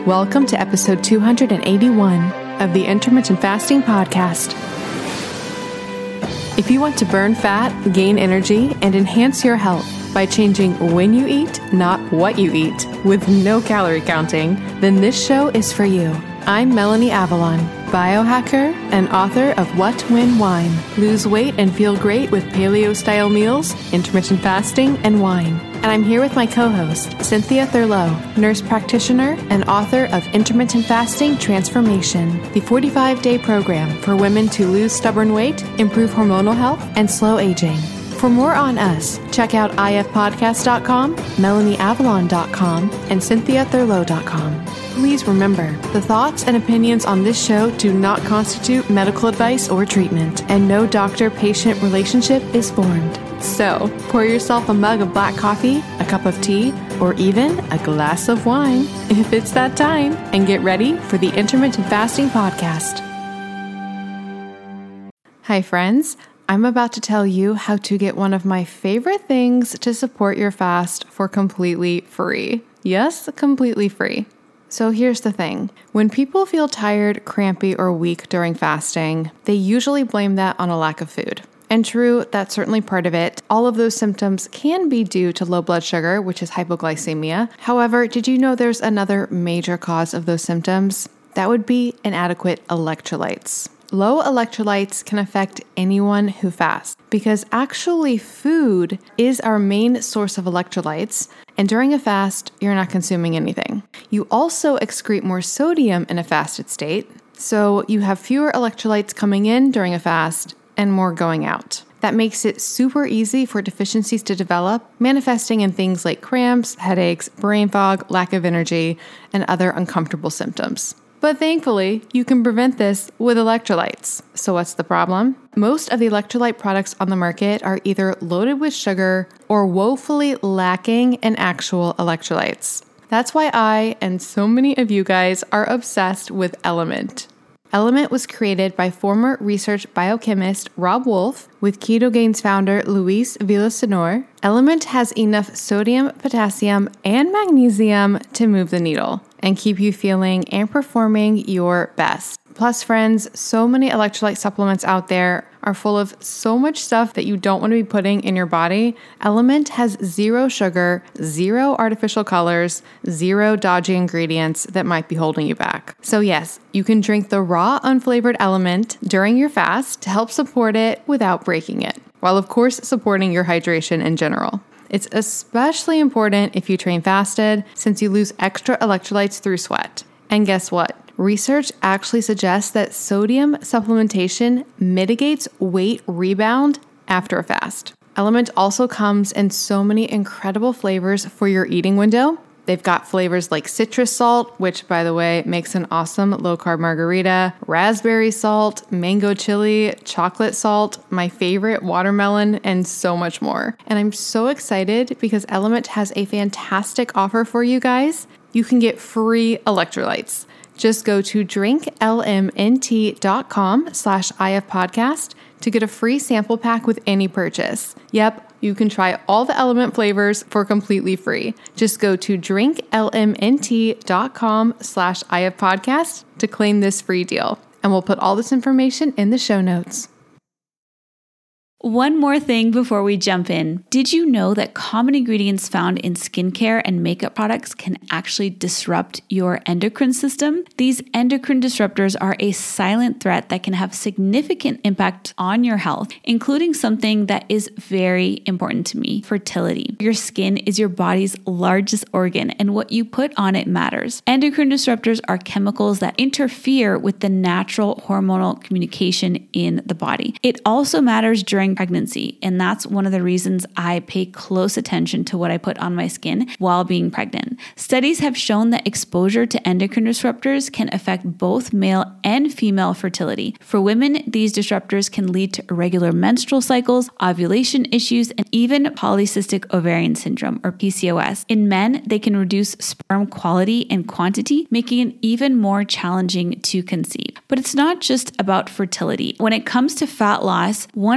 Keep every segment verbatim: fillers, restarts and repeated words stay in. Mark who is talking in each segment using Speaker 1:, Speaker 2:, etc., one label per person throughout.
Speaker 1: Welcome to episode two hundred eighty-one of the Intermittent Fasting Podcast. If you want to burn fat, gain energy, and enhance your health by changing when you eat, not what you eat, with no calorie counting, then this show is for you. I'm Melanie Avalon, biohacker and author of What, When, Wine. Lose weight and feel great with paleo-style meals, intermittent fasting, and wine. And I'm here with my co-host, Cynthia Thurlow, nurse practitioner and author of Intermittent Fasting Transformation, the forty-five day program for women to lose stubborn weight, improve hormonal health, and slow aging. For more on us, check out I F podcast dot com, melanie avalon dot com, and cynthia thurlow dot com. Please remember, the thoughts and opinions on this show do not constitute medical advice or treatment, and no doctor-patient relationship is formed. So, pour yourself a mug of black coffee, a cup of tea, or even a glass of wine, if it's that time, and get ready for the Intermittent Fasting Podcast. Hi friends, I'm about to tell you how to get one of my favorite things to support your fast for completely free. Yes, completely free. So here's the thing. When people feel tired, crampy, or weak during fasting, they usually blame that on a lack of food. And true, that's certainly part of it. All of those symptoms can be due to low blood sugar, which is hypoglycemia. However, did you know there's another major cause of those symptoms? That would be inadequate electrolytes. Low electrolytes can affect anyone who fasts because actually food is our main source of electrolytes, and during a fast, you're not consuming anything. You also excrete more sodium in a fasted state, so you have fewer electrolytes coming in during a fast and more going out. That makes it super easy for deficiencies to develop, manifesting in things like cramps, headaches, brain fog, lack of energy, and other uncomfortable symptoms. But thankfully, you can prevent this with electrolytes. So what's the problem? Most of the electrolyte products on the market are either loaded with sugar or woefully lacking in actual electrolytes. That's why I and so many of you guys are obsessed with Element. Element was created by former research biochemist Rob Wolf with Ketogains founder Luis Villasenor. Element has enough sodium, potassium, and magnesium to move the needle and keep you feeling and performing your best. Plus, friends, so many electrolyte supplements out there are full of so much stuff that you don't want to be putting in your body. Element has zero sugar, zero artificial colors, zero dodgy ingredients that might be holding you back. So yes, you can drink the raw, unflavored Element during your fast to help support it without breaking it, while of course supporting your hydration in general. It's especially important if you train fasted, since you lose extra electrolytes through sweat. And guess what? Research actually suggests that sodium supplementation mitigates weight rebound after a fast. Element also comes in so many incredible flavors for your eating window. They've got flavors like citrus salt, which, by the way, makes an awesome low-carb margarita, raspberry salt, mango chili, chocolate salt, my favorite, watermelon, and so much more. And I'm so excited because Element has a fantastic offer for you guys. You can get free electrolytes. Just go to drinklmnt.com slash IF podcast to get a free sample pack with any purchase. Yep, you can try all the Element flavors for completely free. Just go to drinklmnt.com slash IF podcast to claim this free deal. And we'll put all this information in the show notes.
Speaker 2: One more thing before we jump in. Did you know that common ingredients found in skincare and makeup products can actually disrupt your endocrine system? These endocrine disruptors are a silent threat that can have significant impact on your health, including something that is very important to me, fertility. Your skin is your body's largest organ, and what you put on it matters. Endocrine disruptors are chemicals that interfere with the natural hormonal communication in the body. It also matters during pregnancy, and that's one of the reasons I pay close attention to what I put on my skin while being pregnant. Studies have shown that exposure to endocrine disruptors can affect both male and female fertility. For women, these disruptors can lead to irregular menstrual cycles, ovulation issues, and even polycystic ovarian syndrome, or P C O S. In men, they can reduce sperm quality and quantity, making it even more challenging to conceive. But it's not just about fertility. When it comes to fat loss, one of the reasons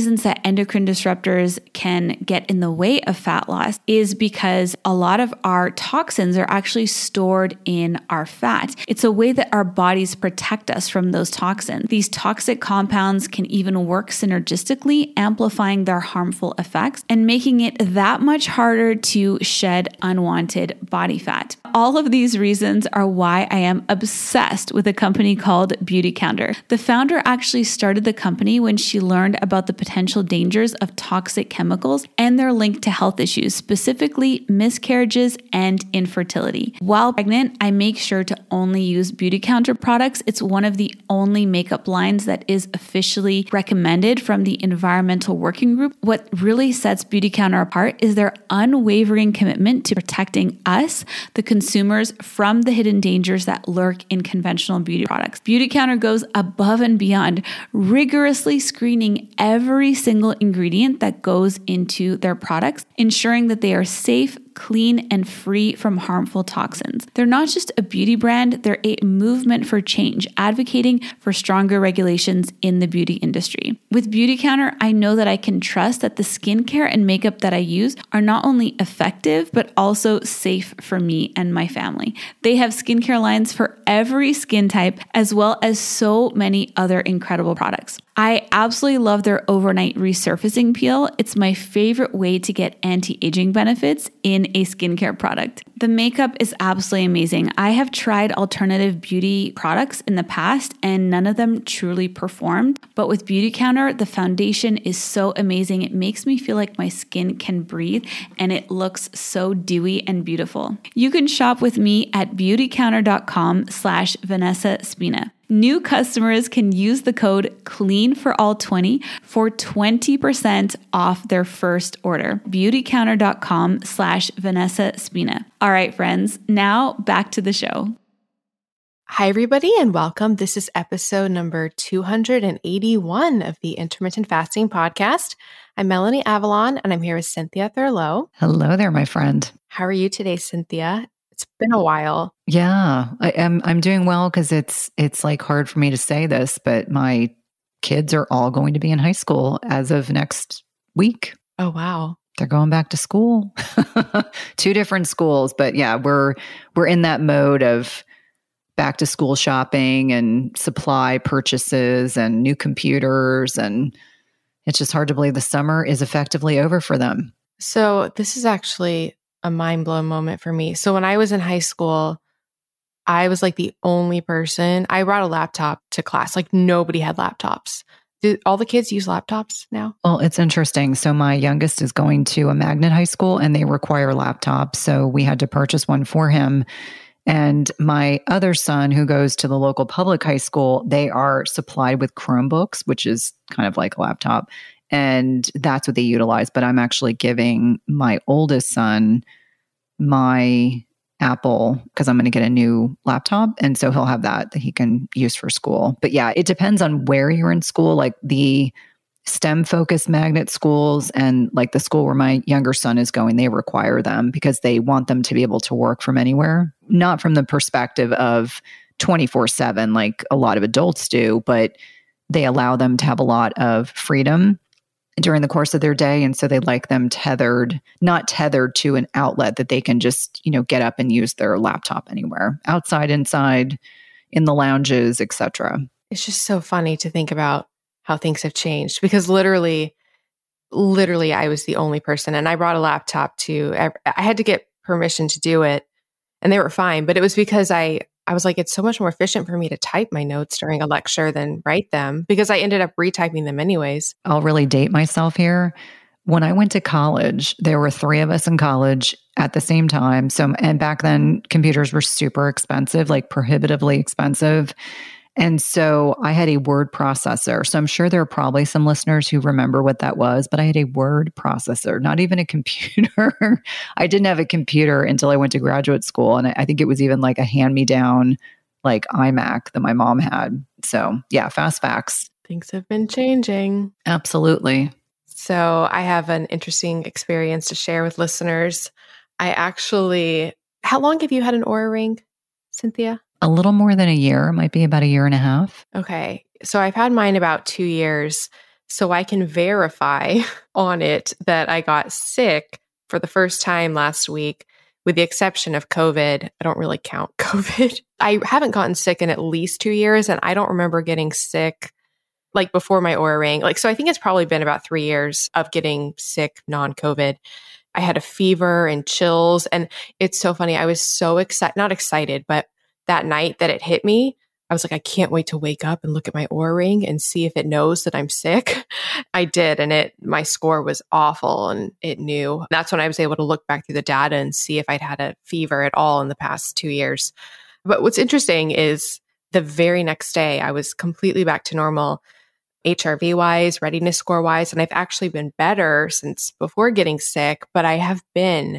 Speaker 2: reasons that endocrine disruptors can get in the way of fat loss is because a lot of our toxins are actually stored in our fat. It's a way that our bodies protect us from those toxins. These toxic compounds can even work synergistically, amplifying their harmful effects and making it that much harder to shed unwanted body fat. All of these reasons are why I am obsessed with a company called Beautycounter. The founder actually started the company when she learned about the potential dangers of toxic chemicals and their link to health issues, specifically miscarriages and infertility. While pregnant, I make sure to only use Beautycounter products. It's one of the only makeup lines that is officially recommended from the Environmental Working Group. What really sets Beautycounter apart is their unwavering commitment to protecting us, the consumers, from the hidden dangers that lurk in conventional beauty products. Beautycounter goes above and beyond, rigorously screening every single ingredient that goes into their products, ensuring that they are safe, clean, and free from harmful toxins. They're not just a beauty brand, they're a movement for change, advocating for stronger regulations in the beauty industry. With Beautycounter, I know that I can trust that the skincare and makeup that I use are not only effective, but also safe for me and my family. They have skincare lines for every skin type, as well as so many other incredible products. I absolutely love their overnight resurfacing peel. It's my favorite way to get anti-aging benefits in a skincare product. The makeup is absolutely amazing. I have tried alternative beauty products in the past and none of them truly performed. But with Beautycounter, the foundation is so amazing. It makes me feel like my skin can breathe and it looks so dewy and beautiful. You can shop with me at beautycounter.com slash Vanessa Spina. New customers can use the code clean for all twenty for twenty percent off their first order. beautycounter.com slash Vanessa Spina. All right, friends, now back to the show.
Speaker 1: Hi, everybody, and welcome. This is episode number two hundred eighty-one of the Intermittent Fasting Podcast. I'm Melanie Avalon, and I'm here with Cynthia Thurlow.
Speaker 3: Hello there, my friend.
Speaker 1: How are you today, Cynthia? It's been a while.
Speaker 3: Yeah, I am. I'm doing well because it's it's like hard for me to say this, but my kids are all going to be in high school as of next week.
Speaker 1: Oh, wow.
Speaker 3: They're going back to school. Two different schools, but yeah, we're we're in that mode of back to school shopping and supply purchases and new computers, and it's just hard to believe the summer is effectively over for them.
Speaker 1: So this is actually a mind-blown moment for me. So when I was in high school, I was like the only person. I brought a laptop to class. Like nobody had laptops. Do all the kids use laptops now?
Speaker 3: Well, it's interesting. So my youngest is going to a magnet high school and they require laptops. So we had to purchase one for him. And my other son, who goes to the local public high school, they are supplied with Chromebooks, which is kind of like a laptop. And that's what they utilize. But I'm actually giving my oldest son my Apple because I'm going to get a new laptop. And so he'll have that that he can use for school. But yeah, it depends on where you're in school. Like the STEM focused magnet schools and like the school where my younger son is going, they require them because they want them to be able to work from anywhere. Not from the perspective of twenty-four seven like a lot of adults do, but they allow them to have a lot of freedom during the course of their day. And so they like them tethered, not tethered to an outlet that they can just, you know, get up and use their laptop anywhere, outside, inside, in the lounges, et cetera.
Speaker 1: It's just so funny to think about how things have changed because literally, literally I was the only person and I brought a laptop to, I had to get permission to do it and they were fine, but it was because I, I was like, it's so much more efficient for me to type my notes during a lecture than write them because I ended up retyping them anyways.
Speaker 3: I'll really date myself here. When I went to college, there were three of us in college at the same time. So, and back then computers were super expensive, like prohibitively expensive. And so I had a word processor. So I'm sure there are probably some listeners who remember what that was, but I had a word processor, not even a computer. I didn't have a computer until I went to graduate school. And I think it was even like a hand-me-down like iMac that my mom had. So yeah, fast facts.
Speaker 1: Things have been changing.
Speaker 3: Absolutely.
Speaker 1: So I have an interesting experience to share with listeners. I actually, how long have you had an Oura Ring, Cynthia?
Speaker 3: A little more than a year, might be about a year and a half.
Speaker 1: Okay. So I've had mine about two years.
Speaker 4: so I can verify on it that I got sick for the first time last week, with the exception of COVID. I don't really count COVID. I haven't gotten sick in at least two years, and I don't remember getting sick like before my Oura ring. Like, so I think it's probably been about three years of getting sick non-COVID. I had a fever and chills, and it's so funny. I was so excited, not excited, but that night that it hit me, I was like, I can't wait to wake up and look at my Oura ring and see if it knows that I'm sick. I did. And it, my score was awful, and it knew. That's when I was able to look back through the data and see if I'd had a fever at all in the past two years. But what's interesting is the very next day, I was completely back to normal, H R V wise, readiness score wise. And I've actually been better since before getting sick, but I have been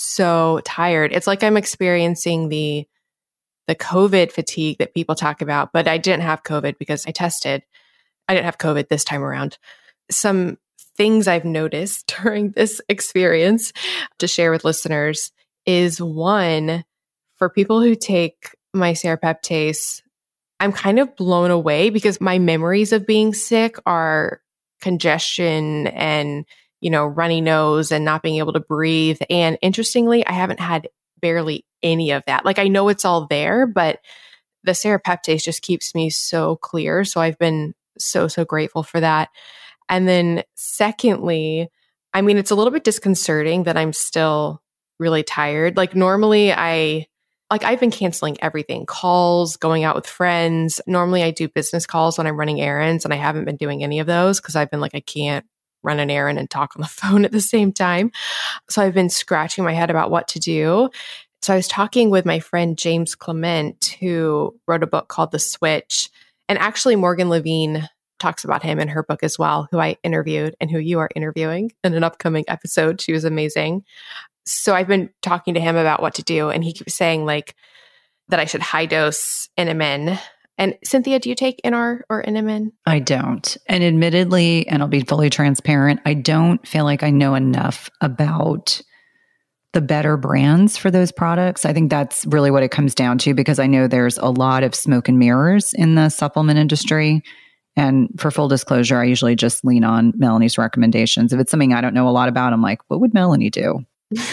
Speaker 4: so tired. It's like I'm experiencing the the COVID fatigue that people talk about, but I didn't have COVID because I tested. I didn't have COVID this time around. Some things I've noticed during this experience to share with listeners is, one, for people who take my serapeptase, I'm kind of blown away because my memories of being sick are congestion and, you know, runny nose and not being able to breathe. And interestingly, I haven't had barely any of that. Like, I know it's all there, but the serapeptase just keeps me so clear. So I've been so, so grateful for that. And then secondly, I mean, it's a little bit disconcerting that I'm still really tired. Like, normally I, like I've been canceling everything, calls, going out with friends. Normally I do business calls when I'm running errands, and I haven't been doing any of those because I've been like, I can't run an errand and talk on the phone at the same time. So I've been scratching my head about what to do. So I was talking with my friend James Clement, who wrote a book called The Switch. And actually Morgan Levine talks about him in her book as well, who I interviewed and who you are interviewing in an upcoming episode. She was amazing. So I've been talking to him about what to do. And he keeps saying like that I should high dose N M N. And Cynthia, do you take N R or N M N?
Speaker 3: I don't. And admittedly, and I'll be fully transparent, I don't feel like I know enough about the better brands for those products. I think that's really what it comes down to, because I know there's a lot of smoke and mirrors in the supplement industry. And for full disclosure, I usually just lean on Melanie's recommendations. If it's something I don't know a lot about, I'm like, what would Melanie do?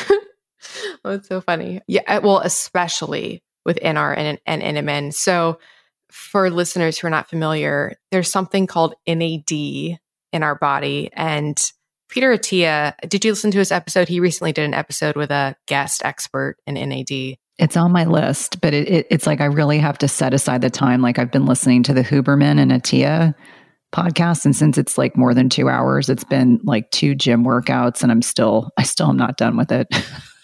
Speaker 4: Oh, it's so funny. Yeah. Well, especially with N R and, and N M N. So for listeners who are not familiar, there's something called N A D in our body. And Peter Attia, did you listen to his episode? He recently did an episode with a guest expert in N A D.
Speaker 3: It's on my list, but it, it, it's like I really have to set aside the time. Like, I've been listening to the Huberman and Attia podcast, and since it's like more than two hours, it's been like two gym workouts, and I'm still, I still am not done with it.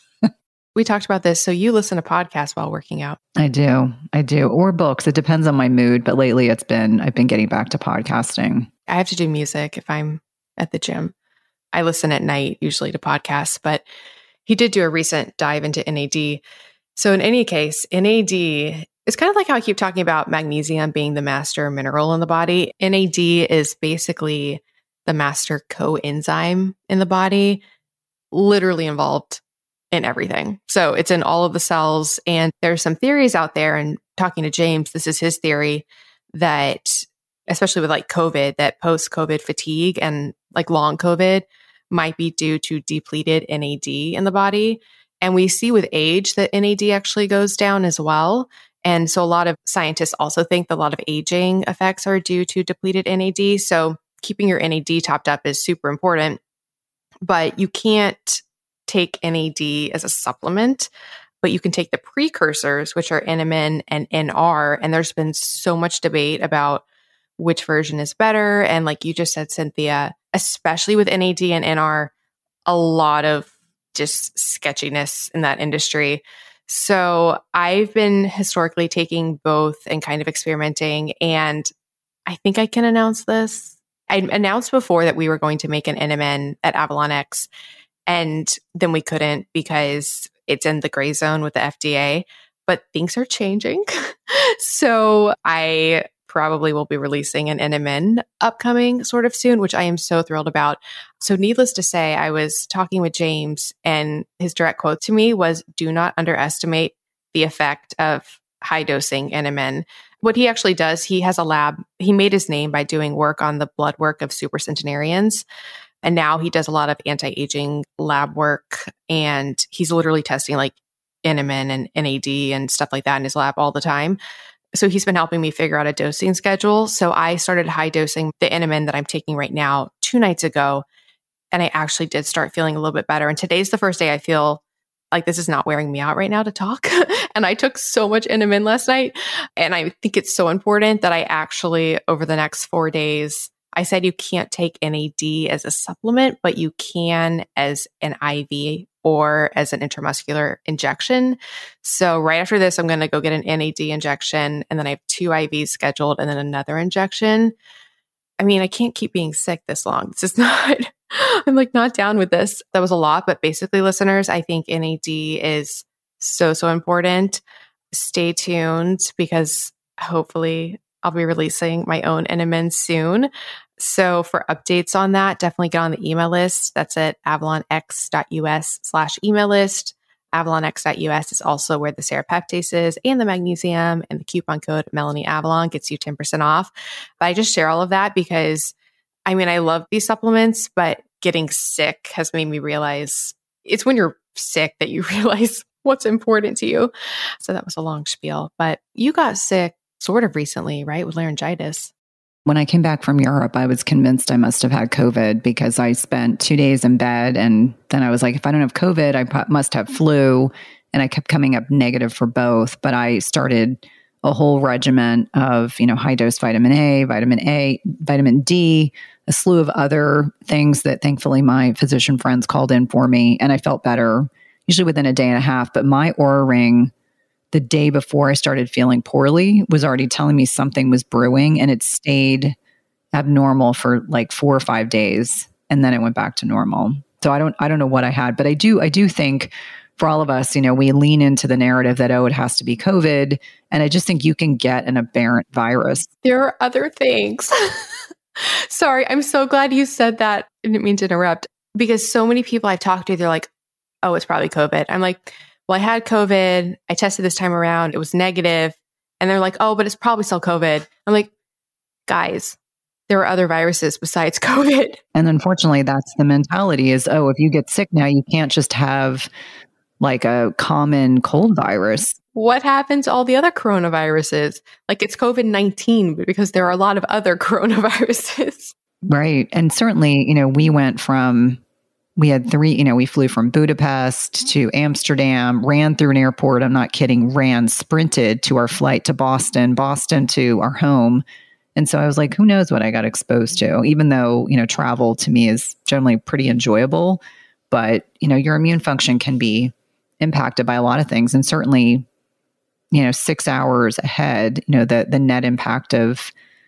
Speaker 4: We talked about this. So you listen to podcasts while working out?
Speaker 3: I do. I do. Or books. It depends on my mood. But lately it's been, I've been getting back to podcasting.
Speaker 4: I have to do music if I'm at the gym. I listen at night usually to podcasts, but he did do a recent dive into N A D. So in any case, N A D is kind of like how I keep talking about magnesium being the master mineral in the body. N A D is basically the master coenzyme in the body, literally involved in everything. So it's in all of the cells. And there's some theories out there, and talking to James, this is his theory, that especially with like COVID, that post-COVID fatigue and like long COVID might be due to depleted N A D in the body. And we see with age that N A D actually goes down as well. And so a lot of scientists also think that a lot of aging effects are due to depleted N A D. So keeping your N A D topped up is super important, but you can't take N A D as a supplement, but you can take the precursors, which are N M N and N R. And there's been so much debate about which version is better. And like you just said, Cynthia, especially with N A D and N R, a lot of just sketchiness in that industry. So I've been historically taking both and kind of experimenting. And I think I can announce this. I announced before that we were going to make an N M N at Avalon X. And then we couldn't because it's in the gray zone with the F D A, but things are changing. So I probably will be releasing an N M N upcoming sort of soon, which I am so thrilled about. So needless to say, I was talking with James, and his direct quote to me was, do not underestimate the effect of high dosing N M N. what he actually does, he has a lab. He made his name by doing work on the blood work of supercentenarians. And now he does a lot of anti-aging lab work. And he's literally testing like Inamin and N A D and stuff like that in his lab all the time. So he's been helping me figure out a dosing schedule. So I started high dosing the Inamin that I'm taking right now two nights ago. And I actually did start feeling a little bit better. And today's the first day I feel like this is not wearing me out right now to talk. And I took so much Inamin last night. And I think it's so important that I actually, over the next four days, I said you can't take N A D as a supplement, but you can as an I V or as an intramuscular injection. So right after this, I'm going to go get an N A D injection. And then I have two I Vs scheduled and then another injection. I mean, I can't keep being sick this long. This is not, I'm like not down with this. That was a lot, but basically listeners, I think N A D is so, so important. Stay tuned because hopefully I'll be releasing my own Inamin soon. So for updates on that, definitely get on the email list. That's at avalonx.us slash email list. avalonx.us is also where the serapeptase is and the magnesium, and the coupon code Melanie Avalon gets you ten percent off. But I just share all of that because, I mean, I love these supplements, but getting sick has made me realize it's when you're sick that you realize what's important to you. So that was a long spiel, but you got sick sort of recently, right? With laryngitis.
Speaker 3: When I came back from Europe, I was convinced I must have had COVID because I spent two days in bed. And then I was like, if I don't have COVID, I must have flu. And I kept coming up negative for both. But I started a whole regimen of, you know, high dose vitamin A, vitamin A, vitamin D, a slew of other things that thankfully my physician friends called in for me. And I felt better usually within a day and a half. But my Oura Ring, the day before I started feeling poorly, was already telling me something was brewing, and it stayed abnormal for like four or five days. And then it went back to normal. So I don't, I don't know what I had, but I do, I do think for all of us, you know, we lean into the narrative that, oh, it has to be COVID. And I just think you can get an aberrant virus.
Speaker 4: There are other things. Sorry. I'm so glad you said that. I didn't mean to interrupt, because so many people I've talked to, they're like, oh, it's probably COVID. I'm like, well, I had COVID. I tested this time around. It was negative. And they're like, oh, but it's probably still COVID. I'm like, guys, there are other viruses besides COVID.
Speaker 3: And unfortunately, that's the mentality is, oh, if you get sick now, you can't just have like a common cold virus.
Speaker 4: What happened to all the other coronaviruses? Like it's COVID nineteen, because there are a lot of other coronaviruses.
Speaker 3: Right. And certainly, you know, we went from We had three, you know, we flew from Budapest to Amsterdam, ran through an airport. I'm not kidding, ran, sprinted to our flight to Boston, Boston to our home. And so I was like, who knows what I got exposed to, even though, you know, travel to me is generally pretty enjoyable. But, you know, your immune function can be impacted by a lot of things. And certainly, you know, six hours ahead, you know, the, the net impact of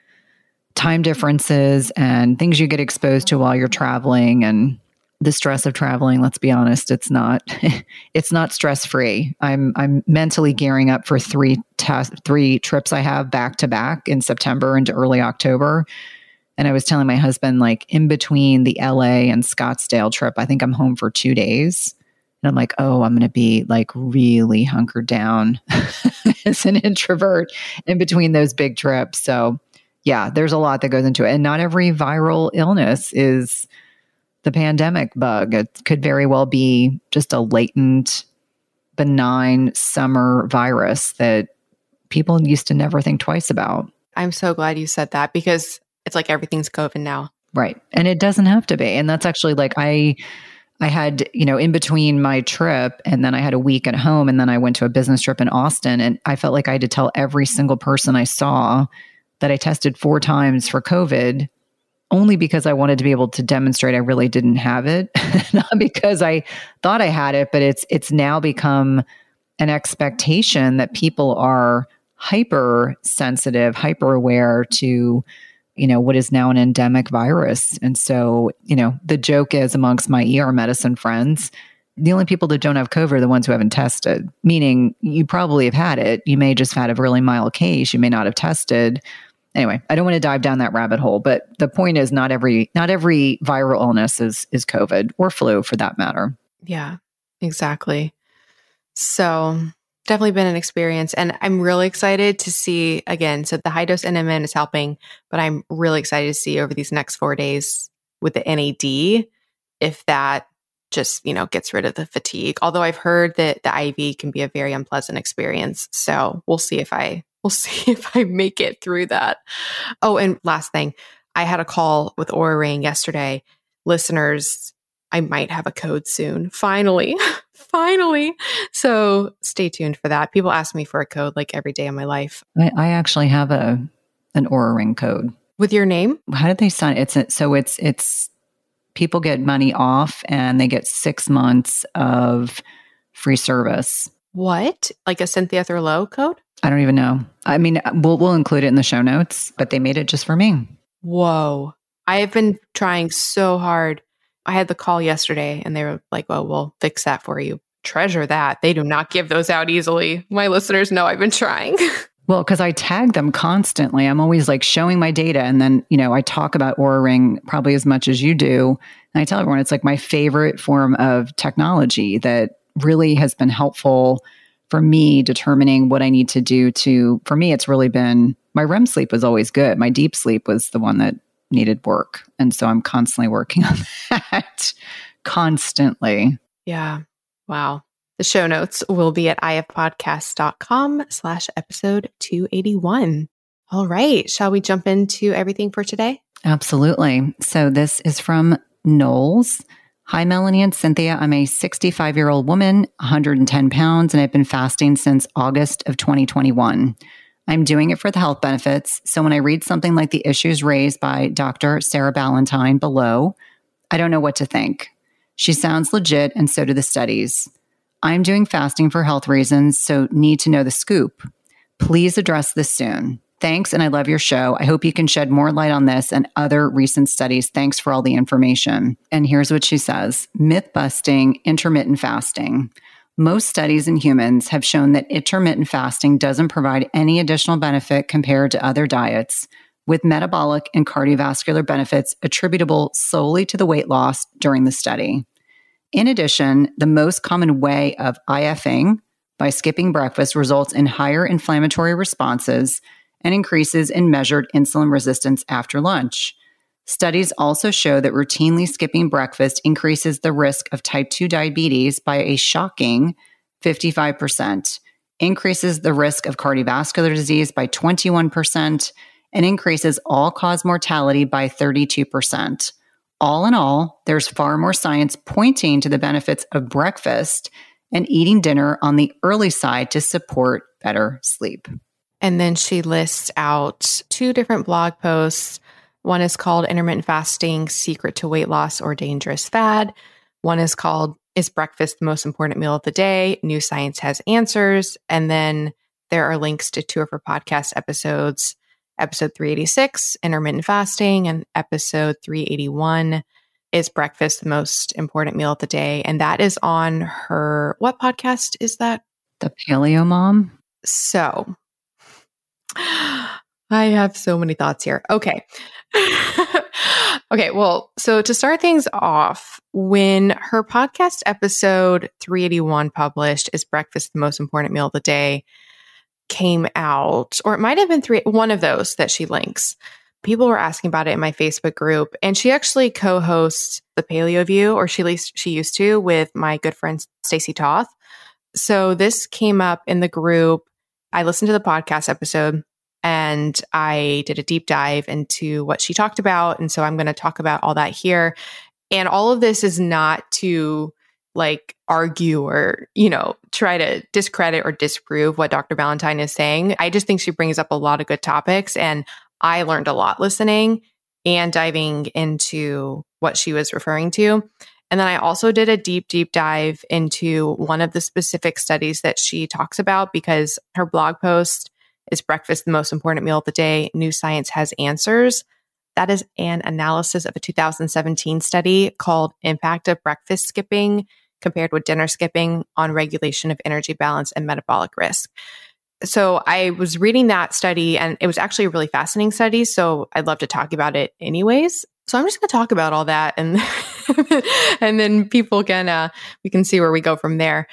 Speaker 3: time differences and things you get exposed to while you're traveling and the stress of traveling, let's be honest, it's not, it's not stress-free. I'm, I'm mentally gearing up for three tests, three trips I have back to back in September into early October. And I was telling my husband, like in between the L A and Scottsdale trip, I think I'm home for two days. And I'm like, oh, I'm going to be like really hunkered down as an introvert in between those big trips. So yeah, there's a lot that goes into it. And not every viral illness is the pandemic bug. It could very well be just a latent, benign summer virus that people used to never think twice about.
Speaker 4: I'm so glad you said that, because it's like everything's COVID now.
Speaker 3: Right. And it doesn't have to be. And that's actually like I I had, you know, in between my trip and then I had a week at home and then I went to a business trip in Austin, and I felt like I had to tell every single person I saw that I tested four times for COVID, only because I wanted to be able to demonstrate I really didn't have it, not because I thought I had it, but it's it's now become an expectation that people are hypersensitive, hyper aware to, you know, what is now an endemic virus. And so, you know, the joke is amongst my E R medicine friends, the only people that don't have COVID are the ones who haven't tested, meaning you probably have had it. You may just have had a really mild case. You may not have tested. Anyway, I don't want to dive down that rabbit hole, but the point is not every not every viral illness is is COVID or flu for that matter.
Speaker 4: Yeah, exactly. So definitely been an experience. And I'm really excited to see, again, so the high dose N M N is helping, but I'm really excited to see over these next four days with the N A D, if that just, you know, gets rid of the fatigue. Although I've heard that the I V can be a very unpleasant experience. So we'll see if I, we'll see if I make it through that. Oh, and last thing, I had a call with Oura Ring yesterday. Listeners, I might have a code soon. Finally, finally. So stay tuned for that. People ask me for a code like every day of my life.
Speaker 3: I, I actually have a an Oura Ring code.
Speaker 4: With your name?
Speaker 3: How did they sign? It's a, so it's it's people get money off and they get six months of free service.
Speaker 4: What? Like a Cynthia Thurlow code?
Speaker 3: I don't even know. I mean, we'll we'll include it in the show notes, but they made it just for me.
Speaker 4: Whoa. I have been trying so hard. I had the call yesterday and they were like, well, we'll fix that for you. Treasure that. They do not give those out easily. My listeners know I've been trying.
Speaker 3: Well, because I tag them constantly. I'm always like showing my data. And then, you know, I talk about Oura Ring probably as much as you do. And I tell everyone it's like my favorite form of technology that really has been helpful for me determining what I need to do to, for me, it's really been, my R E M sleep was always good. My deep sleep was the one that needed work. And so I'm constantly working on that constantly.
Speaker 4: Yeah. Wow. The show notes will be at ifpodcast.com slash episode 281. All right. Shall we jump into everything for today?
Speaker 3: Absolutely. So this is from Knowles. Hi, Melanie and Cynthia. I'm a sixty-five-year-old woman, one hundred ten pounds, and I've been fasting since August of twenty twenty-one. I'm doing it for the health benefits. So when I read something like the issues raised by Doctor Sarah Ballantyne below, I don't know what to think. She sounds legit, and so do the studies. I'm doing fasting for health reasons, so need to know the scoop. Please address this soon. Thanks, and I love your show. I hope you can shed more light on this and other recent studies. Thanks for all the information. And here's what she says. Myth-busting intermittent fasting. Most studies in humans have shown that intermittent fasting doesn't provide any additional benefit compared to other diets, with metabolic and cardiovascular benefits attributable solely to the weight loss during the study. In addition, the most common way of IFing by skipping breakfast results in higher inflammatory responses and increases in measured insulin resistance after lunch. Studies also show that routinely skipping breakfast increases the risk of type two diabetes by a shocking fifty-five percent, increases the risk of cardiovascular disease by twenty-one percent, and increases all-cause mortality by thirty-two percent. All in all, there's far more science pointing to the benefits of breakfast and eating dinner on the early side to support better sleep.
Speaker 4: And then she lists out two different blog posts. One is called Intermittent Fasting, Secret to Weight Loss or Dangerous Fad. One is called Is Breakfast the Most Important Meal of the Day? New Science Has Answers. And then there are links to two of her podcast episodes, episode three eighty-six, Intermittent Fasting, and episode three eighty-one, Is Breakfast the Most Important Meal of the Day? And that is on her, what podcast is that?
Speaker 3: The Paleo Mom.
Speaker 4: So I have so many thoughts here. Okay. Okay. Well, so to start things off, when her podcast episode three eighty-one published, Is Breakfast the Most Important Meal of the Day, came out, or it might have been three, one of those that she links. People were asking about it in my Facebook group, and she actually co-hosts the Paleo View, or she at least she used to, with my good friend Stacey Toth. So this came up in the group. I listened to the podcast episode and I did a deep dive into what she talked about. And so I'm going to talk about all that here. And all of this is not to like argue or, you know, try to discredit or disprove what Doctor Ballantyne is saying. I just think she brings up a lot of good topics. And I learned a lot listening and diving into what she was referring to. And then I also did a deep, deep dive into one of the specific studies that she talks about, because her blog post, Is Breakfast the Most Important Meal of the Day? New Science Has Answers. That is an analysis of a two thousand seventeen study called Impact of Breakfast Skipping Compared with Dinner Skipping on Regulation of Energy Balance and Metabolic Risk. So I was reading that study, and it was actually a really fascinating study. So I'd love to talk about it anyways. So I'm just going to talk about all that, and and then people can uh, we can see where we go from there.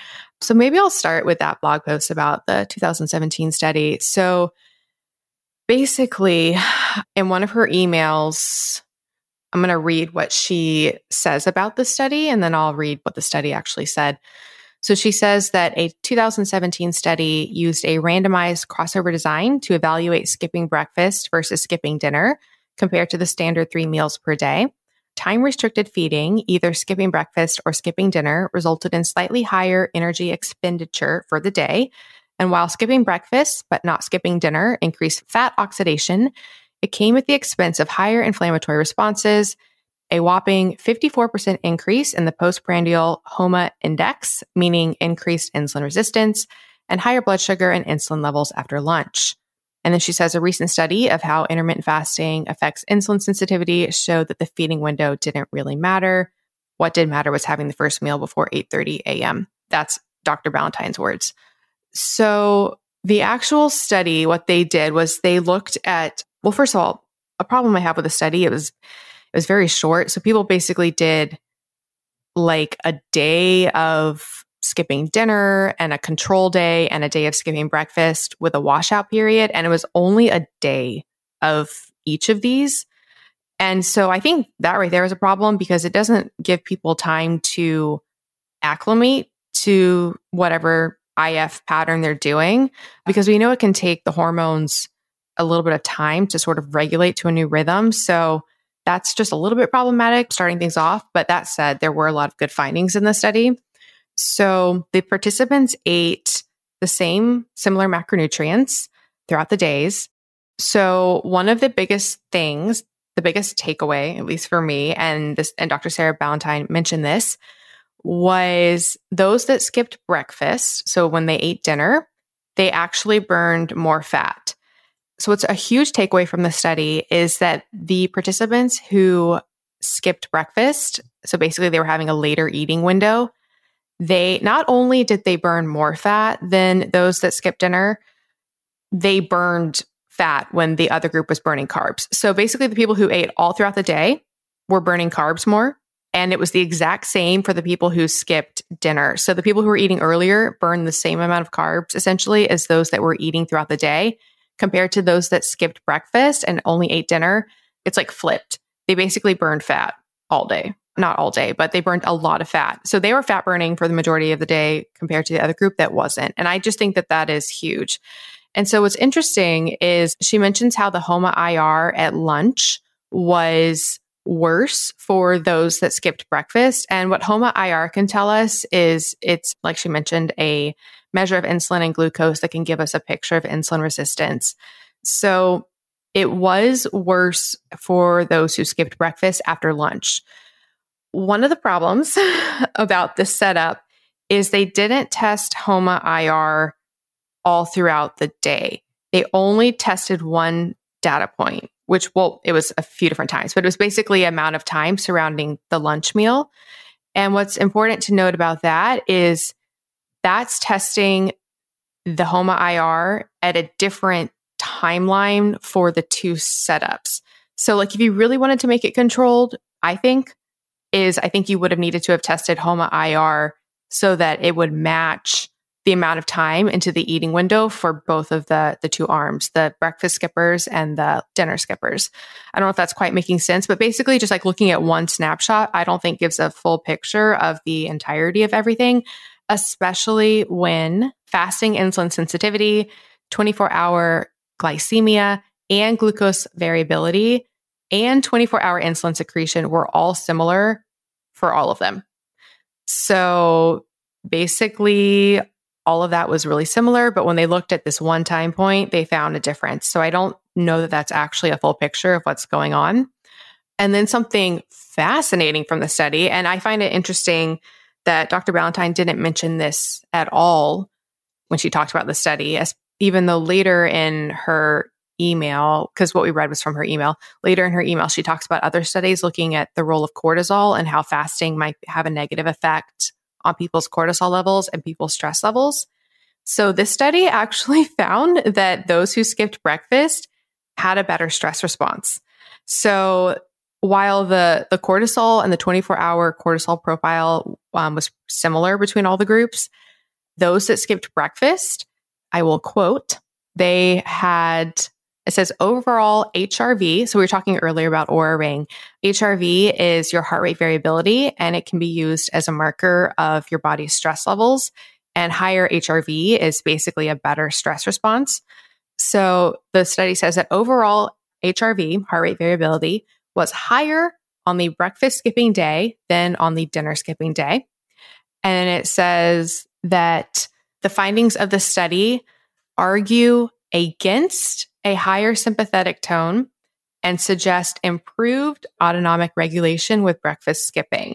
Speaker 4: So maybe I'll start with that blog post about the two thousand seventeen study. So basically, in one of her emails, I'm going to read what she says about the study, and then I'll read what the study actually said. So she says that a two thousand seventeen study used a randomized crossover design to evaluate skipping breakfast versus skipping dinner compared to the standard three meals per day. Time-restricted feeding, either skipping breakfast or skipping dinner, resulted in slightly higher energy expenditure for the day. And while skipping breakfast, but not skipping dinner, increased fat oxidation, it came at the expense of higher inflammatory responses, a whopping fifty-four percent increase in the postprandial HOMA index, meaning increased insulin resistance, and higher blood sugar and insulin levels after lunch. And then she says a recent study of how intermittent fasting affects insulin sensitivity showed that the feeding window didn't really matter. What did matter was having the first meal before eight thirty a.m. That's Doctor Ballantyne's words. So the actual study, what they did was they looked at, well, first of all, a problem I have with the study, it was it was very short. So people basically did like a day of skipping dinner and a control day and a day of skipping breakfast with a washout period. And it was only a day of each of these. And so I think that right there is a problem because it doesn't give people time to acclimate to whatever I F pattern they're doing, because we know it can take the hormones a little bit of time to sort of regulate to a new rhythm. So that's just a little bit problematic starting things off. But that said, there were a lot of good findings in the study. So the participants ate the same similar macronutrients throughout the days. So one of the biggest things, the biggest takeaway, at least for me, and this and Doctor Sarah Ballantyne mentioned this, was those that skipped breakfast. So when they ate dinner, they actually burned more fat. So what's a huge takeaway from the study is that the participants who skipped breakfast, so basically they were having a later eating window, they not only did they burn more fat than those that skipped dinner, they burned fat when the other group was burning carbs. So basically the people who ate all throughout the day were burning carbs more. And it was the exact same for the people who skipped dinner. So the people who were eating earlier burned the same amount of carbs essentially as those that were eating throughout the day, compared to those that skipped breakfast and only ate dinner. It's like flipped. They basically burned fat all day. Not all day, but they burned a lot of fat. So they were fat burning for the majority of the day compared to the other group that wasn't. And I just think that that is huge. And so what's interesting is she mentions how the HOMA I R at lunch was worse for those that skipped breakfast. And what HOMA I R can tell us is it's, like she mentioned, a measure of insulin and glucose that can give us a picture of insulin resistance. So it was worse for those who skipped breakfast after lunch. One of the problems about this setup is they didn't test HOMA I R all throughout the day. They only tested one data point, which, well, it was a few different times, but it was basically amount of time surrounding the lunch meal. And what's important to note about that is that's testing the HOMA I R at a different timeline for the two setups. So like if you really wanted to make it controlled, I think, is I think you would have needed to have tested HOMA I R so that it would match the amount of time into the eating window for both of the, the two arms, the breakfast skippers and the dinner skippers. I don't know if that's quite making sense, but basically just like looking at one snapshot, I don't think gives a full picture of the entirety of everything, especially when fasting insulin sensitivity, twenty-four hour glycemia, and glucose variability and twenty-four hour insulin secretion were all similar for all of them. So basically, all of that was really similar, but when they looked at this one time point, they found a difference. So I don't know that that's actually a full picture of what's going on. And then something fascinating from the study, and I find it interesting that Doctor Ballantyne didn't mention this at all when she talked about the study, as even though later in her email, because what we read was from her email, later in her email, she talks about other studies looking at the role of cortisol and how fasting might have a negative effect on people's cortisol levels and people's stress levels. So this study actually found that those who skipped breakfast had a better stress response. So while the, the cortisol and the twenty-four hour cortisol profile um, was similar between all the groups, those that skipped breakfast, I will quote, they had, it says overall H R V. So we were talking earlier about Oura Ring. H R V is your heart rate variability, and it can be used as a marker of your body's stress levels. And higher H R V is basically a better stress response. So the study says that overall H R V, heart rate variability, was higher on the breakfast skipping day than on the dinner skipping day. And it says that the findings of the study argue against a higher sympathetic tone and suggest improved autonomic regulation with breakfast skipping.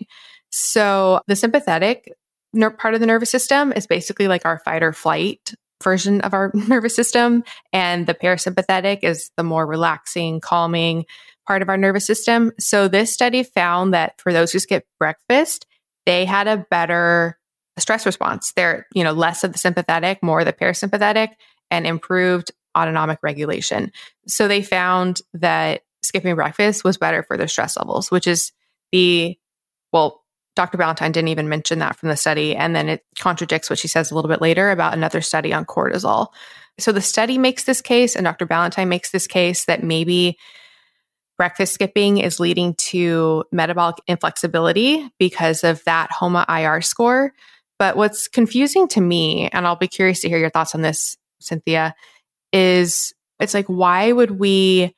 Speaker 4: So the sympathetic ner- part of the nervous system is basically like our fight or flight version of our nervous system. And the parasympathetic is the more relaxing, calming part of our nervous system. So this study found that for those who skip breakfast, they had a better stress response. They're, you know, less of the sympathetic, more of the parasympathetic, and improved autonomic regulation. So they found that skipping breakfast was better for their stress levels, which is the, well, Doctor Ballantyne didn't even mention that from the study. And then it contradicts what she says a little bit later about another study on cortisol. So the study makes this case, and Doctor Ballantyne makes this case that maybe breakfast skipping is leading to metabolic inflexibility because of that H O M A I R score. But what's confusing to me, and I'll be curious to hear your thoughts on this, Cynthia, is it's like, why would we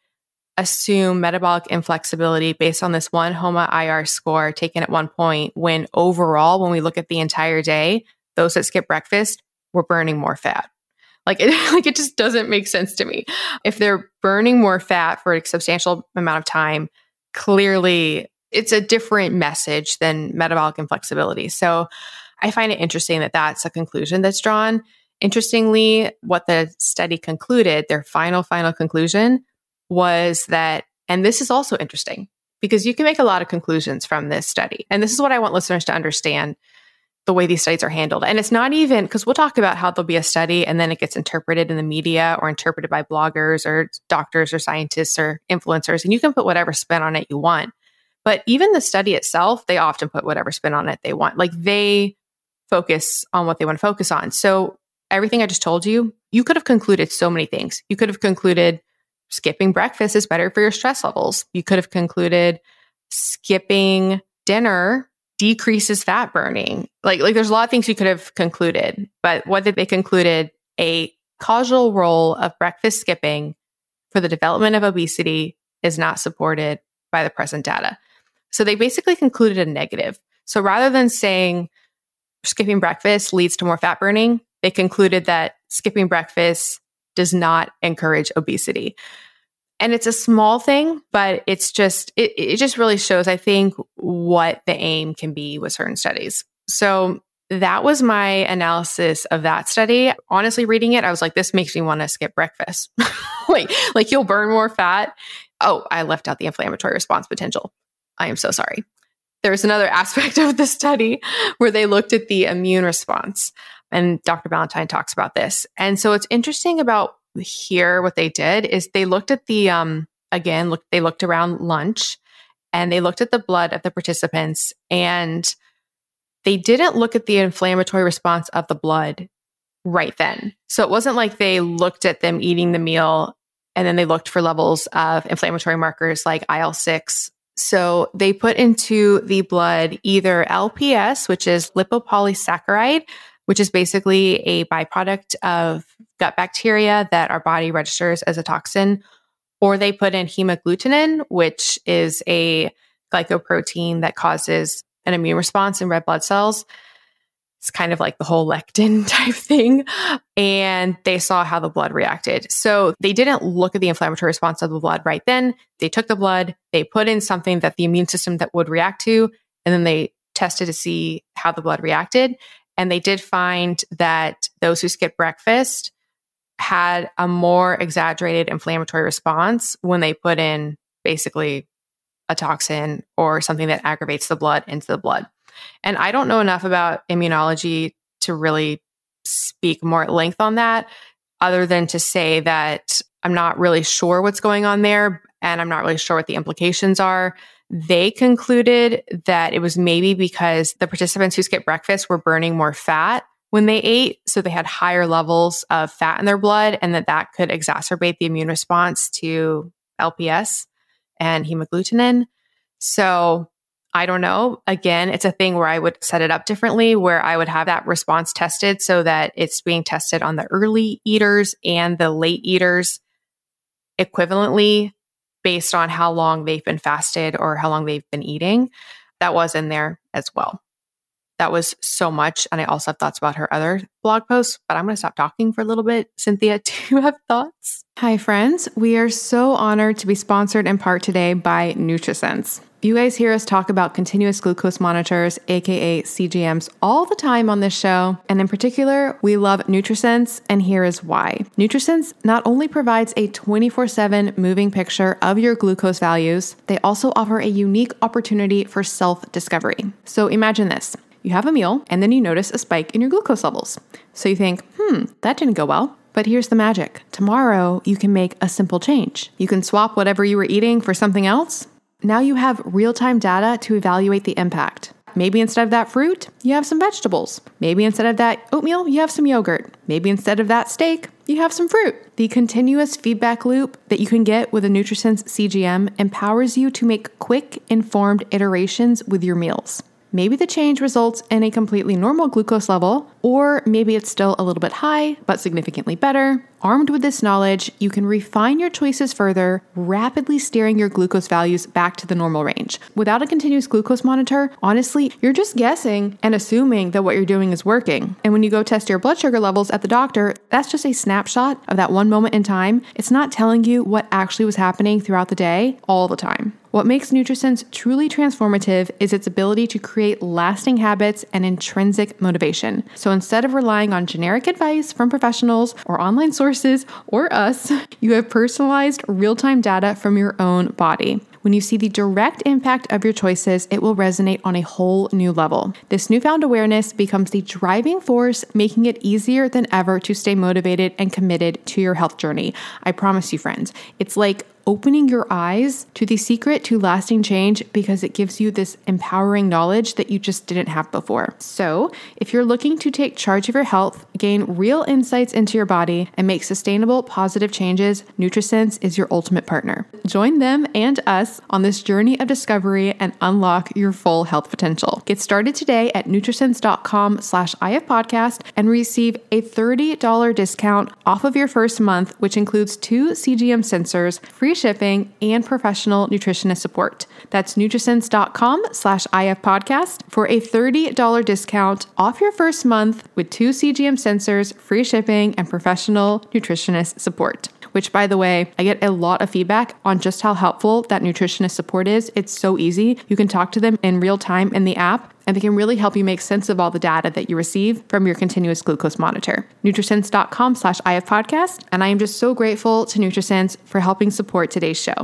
Speaker 4: assume metabolic inflexibility based on this one H O M A I R score taken at one point when overall, when we look at the entire day, those that skip breakfast were burning more fat? Like it, like it just doesn't make sense to me. If they're burning more fat for a substantial amount of time, clearly it's a different message than metabolic inflexibility. So I find it interesting that that's a conclusion that's drawn. Interestingly, what the study concluded, their final, final conclusion was that, and this is also interesting because you can make a lot of conclusions from this study. And this is what I want listeners to understand, the way these studies are handled. And it's not even, because we'll talk about how there'll be a study and then it gets interpreted in the media or interpreted by bloggers or doctors or scientists or influencers, and you can put whatever spin on it you want. But even the study itself, they often put whatever spin on it they want. Like they focus on what they want to focus on. So everything I just told you, you could have concluded so many things. You could have concluded skipping breakfast is better for your stress levels. You could have concluded skipping dinner decreases fat burning. Like, like there's a lot of things you could have concluded, but what did they concluded? A causal role of breakfast skipping for the development of obesity is not supported by the present data. So they basically concluded a negative. So rather than saying skipping breakfast leads to more fat burning, they concluded that skipping breakfast does not encourage obesity. And it's a small thing, but it's just, it, it just really shows, I think, what the aim can be with certain studies. So that was my analysis of that study. Honestly, reading it, I was like, this makes me want to skip breakfast. like, like you'll burn more fat. Oh, I left out the inflammatory response potential. I am so sorry. There's another aspect of the study where they looked at the immune response. And Doctor Ballantyne talks about this. And so it's interesting about here, what they did is they looked at the, um, again, look, they looked around lunch and they looked at the blood of the participants, and they didn't look at the inflammatory response of the blood right then. So it wasn't like they looked at them eating the meal and then they looked for levels of inflammatory markers like I L six. So they put into the blood either L P S, which is lipopolysaccharide, which is basically a byproduct of gut bacteria that our body registers as a toxin, or they put in hemagglutinin, which is a glycoprotein that causes an immune response in red blood cells. It's kind of like the whole lectin type thing. And they saw how the blood reacted. So they didn't look at the inflammatory response of the blood right then. They took the blood, they put in something that the immune system that would react to, and then they tested to see how the blood reacted. And they did find that those who skipped breakfast had a more exaggerated inflammatory response when they put in basically a toxin or something that aggravates the blood into the blood. And I don't know enough about immunology to really speak more at length on that, other than to say that I'm not really sure what's going on there, and I'm not really sure what the implications are. They concluded that it was maybe because the participants who skipped breakfast were burning more fat when they ate. So they had higher levels of fat in their blood, and that that could exacerbate the immune response to L P S and hemagglutinin. So I don't know. Again, it's a thing where I would set it up differently, where I would have that response tested so that it's being tested on the early eaters and the late eaters equivalently based on how long they've been fasted or how long they've been eating. That was in there as well. That was so much. And I also have thoughts about her other blog posts, but I'm going to stop talking for a little bit. Cynthia, do you have thoughts?
Speaker 1: Hi, friends. We are so honored to be sponsored in part today by NutriSense. You guys hear us talk about continuous glucose monitors, aka C G Ms, all the time on this show. And in particular, we love NutriSense, and here is why. NutriSense not only provides a twenty-four seven moving picture of your glucose values, they also offer a unique opportunity for self-discovery. So imagine this. You have a meal, and then you notice a spike in your glucose levels. So you think, hmm, that didn't go well. But here's the magic. Tomorrow, you can make a simple change. You can swap whatever you were eating for something else. Now you have real-time data to evaluate the impact. Maybe instead of that fruit, you have some vegetables. Maybe instead of that oatmeal, you have some yogurt. Maybe instead of that steak, you have some fruit. The continuous feedback loop that you can get with a NutriSense C G M empowers you to make quick, informed iterations with your meals. Maybe the change results in a completely normal glucose level, or maybe it's still a little bit high, but significantly better. Armed with this knowledge, you can refine your choices further, rapidly steering your glucose values back to the normal range. Without a continuous glucose monitor, honestly, you're just guessing and assuming that what you're doing is working. And when you go test your blood sugar levels at the doctor, that's just a snapshot of that one moment in time. It's not telling you what actually was happening throughout the day all the time. What makes NutriSense truly transformative is its ability to create lasting habits and intrinsic motivation. So instead of relying on generic advice from professionals or online sources or us, you have personalized real-time data from your own body. When you see the direct impact of your choices, it will resonate on a whole new level. This newfound awareness becomes the driving force, making it easier than ever to stay motivated and committed to your health journey. I promise you, friends, it's like opening your eyes to the secret to lasting change because it gives you this empowering knowledge that you just didn't have before. So, if you're looking to take charge of your health, gain real insights into your body, and make sustainable, positive changes, NutriSense is your ultimate partner. Join them and us on this journey of discovery and unlock your full health potential. Get started today at nutrisense.com slash ifpodcast and receive a thirty dollars discount off of your first month, which includes two C G M sensors, free shipping, and professional nutritionist support. That's nutrisense.com slash ifpodcast for a thirty dollars discount off your first month with two C G M sensors, free shipping, and professional nutritionist support. Which, by the way, I get a lot of feedback on just how helpful that nutritionist support is. It's so easy. You can talk to them in real time in the app, and they can really help you make sense of all the data that you receive from your continuous glucose monitor. nutrisense.com slash ifpodcast. And I am just so grateful to NutriSense for helping support today's show.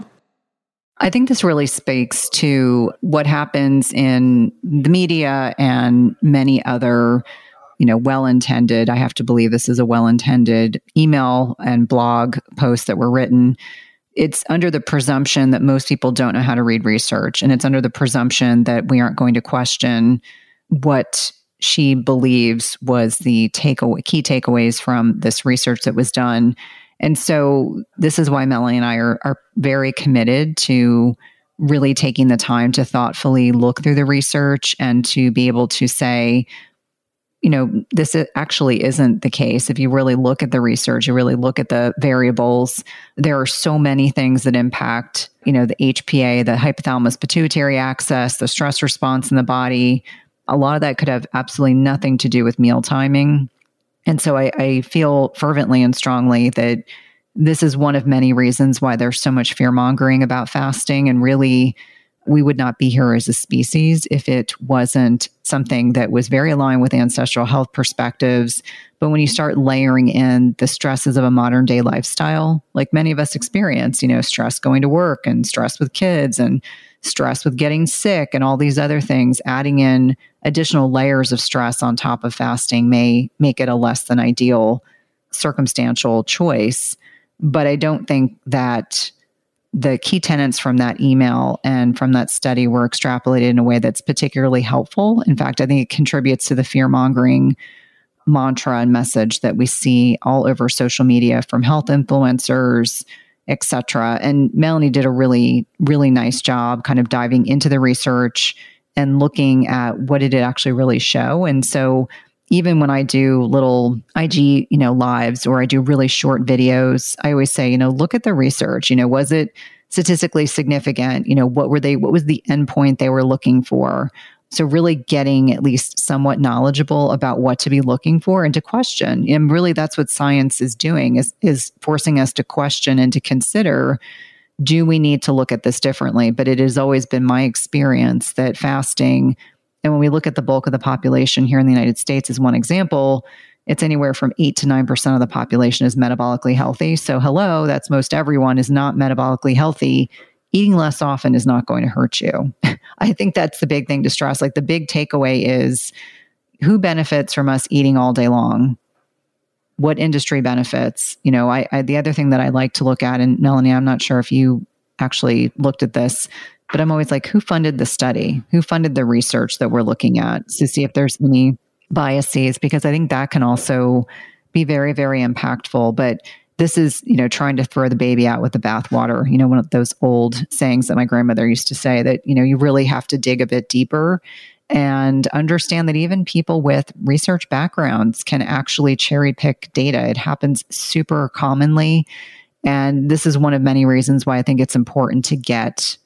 Speaker 3: I think this really speaks to what happens in the media and many other, you know, well-intended, I have to believe this is a well-intended email and blog posts that were written. It's under the presumption that most people don't know how to read research. And it's under the presumption that we aren't going to question what she believes was the takeaway, key takeaways from this research that was done. And so this is why Melanie and I are, are very committed to really taking the time to thoughtfully look through the research and to be able to say, you know, this actually isn't the case. If you really look at the research, you really look at the variables, there are so many things that impact, you know, the H P A, the hypothalamus pituitary axis, the stress response in the body. A lot of that could have absolutely nothing to do with meal timing. And so I, I feel fervently and strongly that this is one of many reasons why there's so much fear mongering about fasting. And really, we would not be here as a species if it wasn't something that was very aligned with ancestral health perspectives. But when you start layering in the stresses of a modern day lifestyle, like many of us experience, you know, stress going to work and stress with kids and stress with getting sick and all these other things, adding in additional layers of stress on top of fasting may make it a less than ideal circumstantial choice. But I don't think that the key tenets from that email and from that study were extrapolated in a way that's particularly helpful. In fact, I think it contributes to the fear mongering mantra and message that we see all over social media from health influencers, et cetera. And Melanie did a really, really nice job kind of diving into the research and looking at what did it actually really show. And so even when I do little I G, you know, lives, or I do really short videos, I always say, you know, look at the research. You know, was it statistically significant? You know, what were they, what was the endpoint they were looking for? So really getting at least somewhat knowledgeable about what to be looking for and to question. And really that's what science is doing, is, is forcing us to question and to consider, do we need to look at this differently? But it has always been my experience that fasting, and when we look at the bulk of the population here in the United States as one example, it's anywhere from eight to nine percent of the population is metabolically healthy. So hello, that's most everyone is not metabolically healthy. Eating less often is not going to hurt you. I think that's the big thing to stress. Like the big takeaway is, who benefits from us eating all day long? What industry benefits? You know, I, I the other thing that I like to look at, and Melanie, I'm not sure if you actually looked at this, but I'm always like, who funded the study? Who funded the research that we're looking at to see if there's any biases? Because I think that can also be very, very impactful. But this is, you know, trying to throw the baby out with the bathwater. You know, one of those old sayings that my grandmother used to say, that, you know, you really have to dig a bit deeper and understand that even people with research backgrounds can actually cherry pick data. It happens super commonly. And this is one of many reasons why I think it's important to get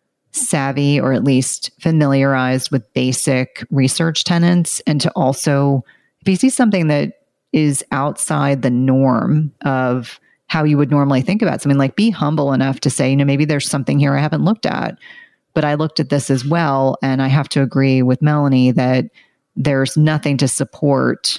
Speaker 3: savvy, or at least familiarized with basic research tenets, and to also, if you see something that is outside the norm of how you would normally think about something, like be humble enough to say, you know, maybe there's something here I haven't looked at, but I looked at this as well. And I have to agree with Melanie that there's nothing to support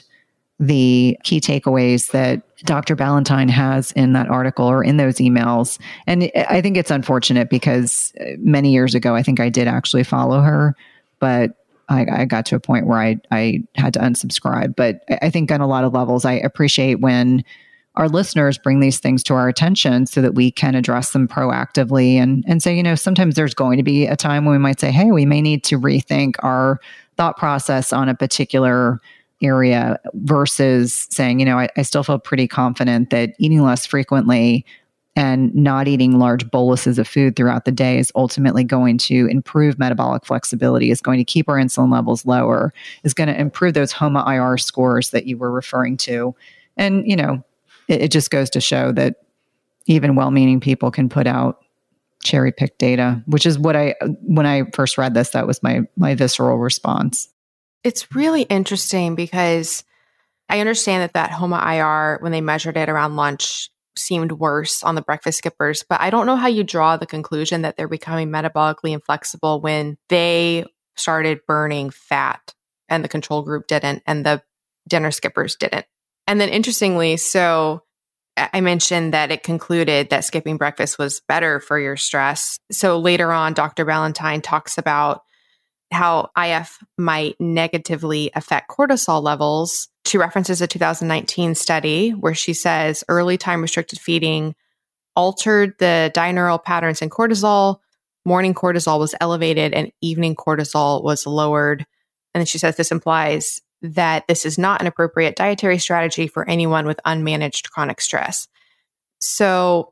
Speaker 3: the key takeaways that Doctor Ballantyne has in that article or in those emails. And I think it's unfortunate because many years ago, I think I did actually follow her, but I, I got to a point where I, I had to unsubscribe. But I think on a lot of levels, I appreciate when our listeners bring these things to our attention so that we can address them proactively and, and say, you know, sometimes there's going to be a time when we might say, hey, we may need to rethink our thought process on a particular area, versus saying, you know, I, I still feel pretty confident that eating less frequently and not eating large boluses of food throughout the day is ultimately going to improve metabolic flexibility, is going to keep our insulin levels lower, is going to improve those HOMA-I R scores that you were referring to. And, you know, it, it just goes to show that even well-meaning people can put out cherry-picked data, which is what I, when I first read this, that was my my visceral response.
Speaker 4: It's really interesting because I understand that that HOMA-I R, when they measured it around lunch, seemed worse on the breakfast skippers, but I don't know how you draw the conclusion that they're becoming metabolically inflexible when they started burning fat and the control group didn't, and the dinner skippers didn't. And then interestingly, so I mentioned that it concluded that skipping breakfast was better for your stress. So later on, Doctor Ballantyne talks about how I F might negatively affect cortisol levels. She references a two thousand nineteen study where she says early time restricted feeding altered the dineural patterns in cortisol. Morning cortisol was elevated and evening cortisol was lowered. And then she says this implies that this is not an appropriate dietary strategy for anyone with unmanaged chronic stress. So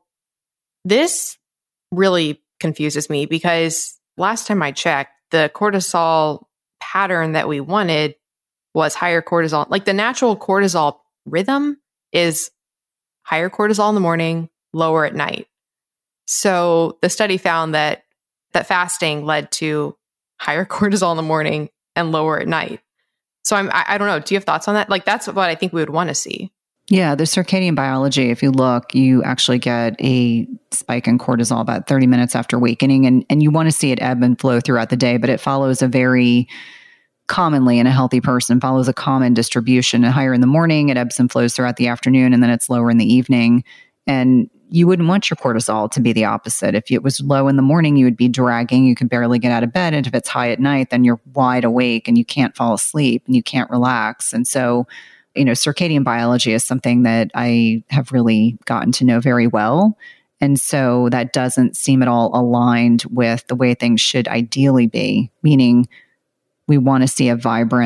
Speaker 4: this really confuses me because last time I checked, the cortisol pattern that we wanted was higher cortisol. Like the natural cortisol rhythm is higher cortisol in the morning, lower at night. So the study found that that fasting led to higher cortisol in the morning and lower at night. So I'm, I, I don't know. Do you have thoughts on that? Like that's what I think we would want to see.
Speaker 3: Yeah, the circadian biology, if you look, you actually get a spike in cortisol about thirty minutes after awakening, and, and you want to see it ebb and flow throughout the day, but it follows a very commonly in a healthy person, follows a common distribution. Higher in the morning, it ebbs and flows throughout the afternoon, and then it's lower in the evening. And you wouldn't want your cortisol to be the opposite. If it was low in the morning, you would be dragging, you can barely get out of bed. And if it's high at night, then you're wide awake and you can't fall asleep and you can't relax. And so, you know, circadian biology is something that I have really gotten to know very well. And so that doesn't seem at all aligned with the way things should ideally be, meaning we want to see a vibrant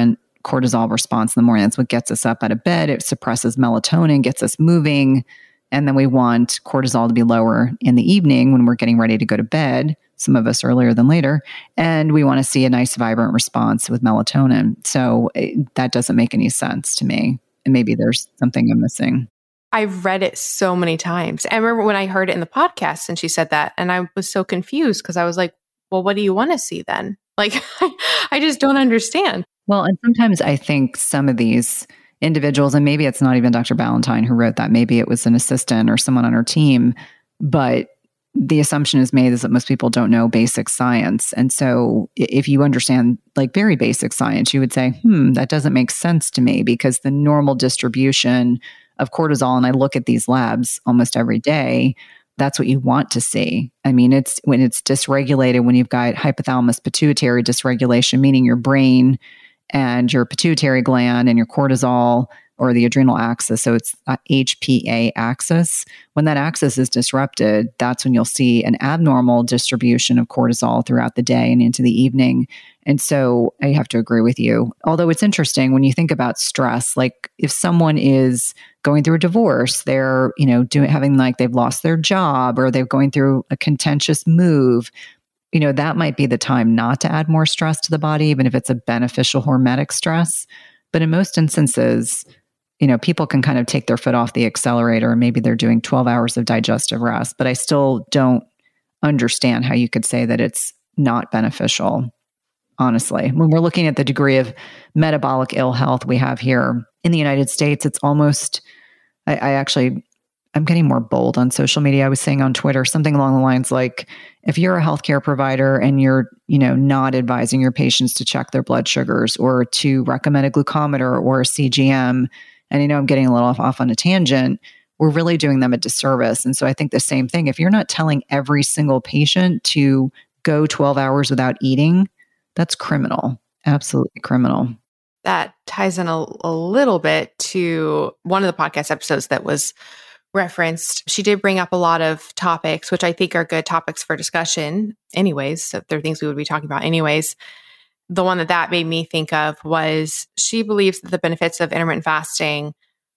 Speaker 3: cortisol response in the morning. That's what gets us up out of bed. It suppresses melatonin, gets us moving. And then we want cortisol to be lower in the evening when we're getting ready to go to bed, some of us earlier than later. And we want to see a nice, vibrant response with melatonin. So it, that doesn't make any sense to me. And maybe there's something I'm missing.
Speaker 4: I've read it so many times. I remember when I heard it in the podcast and she said that, and I was so confused because I was like, well, what do you want to see then? Like, I just don't understand.
Speaker 3: Well, and sometimes I think some of these individuals, and maybe it's not even Doctor Ballantyne who wrote that, maybe it was an assistant or someone on her team, but the assumption is made is that most people don't know basic science. And so if you understand like very basic science, you would say, hmm, that doesn't make sense to me because the normal distribution of cortisol, and I look at these labs almost every day, that's what you want to see. I mean, it's when it's dysregulated, when you've got hypothalamus pituitary dysregulation, meaning your brain and your pituitary gland and your cortisol or the adrenal axis. So it's H P A axis. When that axis is disrupted, that's when you'll see an abnormal distribution of cortisol throughout the day and into the evening. And so I have to agree with you. Although it's interesting when you think about stress, like if someone is going through a divorce, they're, you know, doing having like they've lost their job or they're going through a contentious move, you know, that might be the time not to add more stress to the body, even if it's a beneficial hormetic stress. But in most instances, you know, people can kind of take their foot off the accelerator and maybe they're doing twelve hours of digestive rest. But I still don't understand how you could say that it's not beneficial, honestly. When we're looking at the degree of metabolic ill health we have here in the United States, it's almost, I, I actually, I'm getting more bold on social media. I was saying on Twitter, something along the lines like, if you're a healthcare provider and you're, you know, not advising your patients to check their blood sugars or to recommend a glucometer or a C G M, and you know, I'm getting a little off, off on a tangent, we're really doing them a disservice. And so I think the same thing, if you're not telling every single patient to go twelve hours without eating, that's criminal, absolutely criminal.
Speaker 4: That ties in a, a little bit to one of the podcast episodes that was referenced. She did bring up a lot of topics, which I think are good topics for discussion anyways. So they're things we would be talking about anyways. The one that that made me think of was she believes that the benefits of intermittent fasting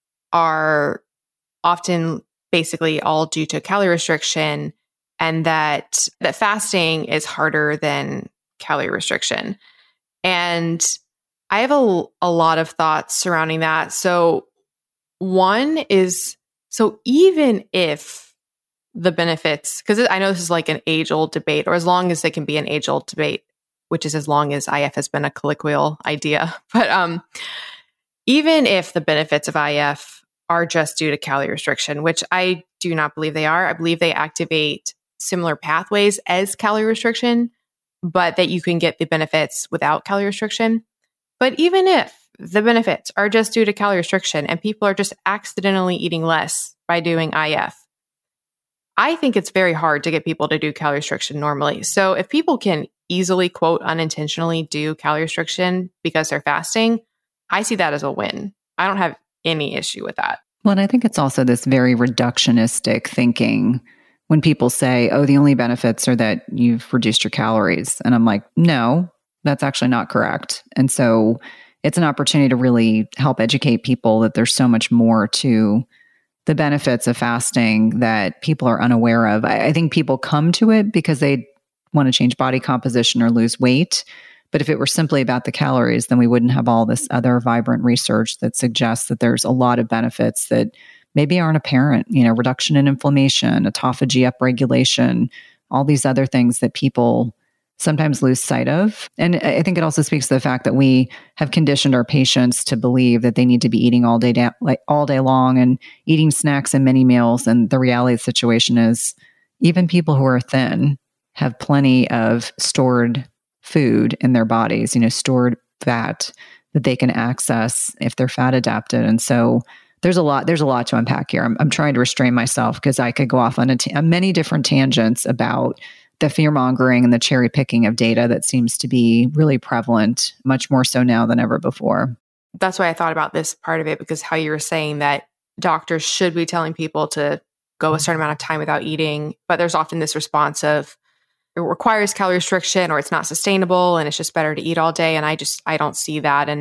Speaker 4: are often basically all due to calorie restriction, and that that fasting is harder than calorie restriction. And I have a, a lot of thoughts surrounding that. So one is, so even if the benefits, because I know this is like an age-old debate, or as long as it can be an age-old debate, which is as long as I F has been a colloquial idea. But um, even if the benefits of I F are just due to calorie restriction, which I do not believe they are, I believe they activate similar pathways as calorie restriction, but that you can get the benefits without calorie restriction. But even if the benefits are just due to calorie restriction and people are just accidentally eating less by doing I F, I think it's very hard to get people to do calorie restriction normally. So if people can easily, quote, unintentionally do calorie restriction because they're fasting, I see that as a win. I don't have any issue with that.
Speaker 3: Well, and I think it's also this very reductionistic thinking when people say, oh, the only benefits are that you've reduced your calories. And I'm like, no, that's actually not correct. And so it's an opportunity to really help educate people that there's so much more to the benefits of fasting that people are unaware of. I, I think people come to it because they want to change body composition or lose weight. But if it were simply about the calories, then we wouldn't have all this other vibrant research that suggests that there's a lot of benefits that maybe aren't apparent, you know, reduction in inflammation, autophagy upregulation, all these other things that people sometimes lose sight of. And I think it also speaks to the fact that we have conditioned our patients to believe that they need to be eating all day, da- like all day long and eating snacks and mini meals. And the reality of the situation is even people who are thin have plenty of stored food in their bodies, you know, stored fat that they can access if they're fat adapted. And so there's a lot, there's a lot to unpack here. I'm, I'm trying to restrain myself because I could go off on a t- on many different tangents about the fear mongering and the cherry picking of data that seems to be really prevalent, much more so now than ever before.
Speaker 4: That's why I thought about this part of it, because how you were saying that doctors should be telling people to go a certain amount of time without eating, but there's often this response of it requires calorie restriction or it's not sustainable and it's just better to eat all day. And I just, I don't see that. And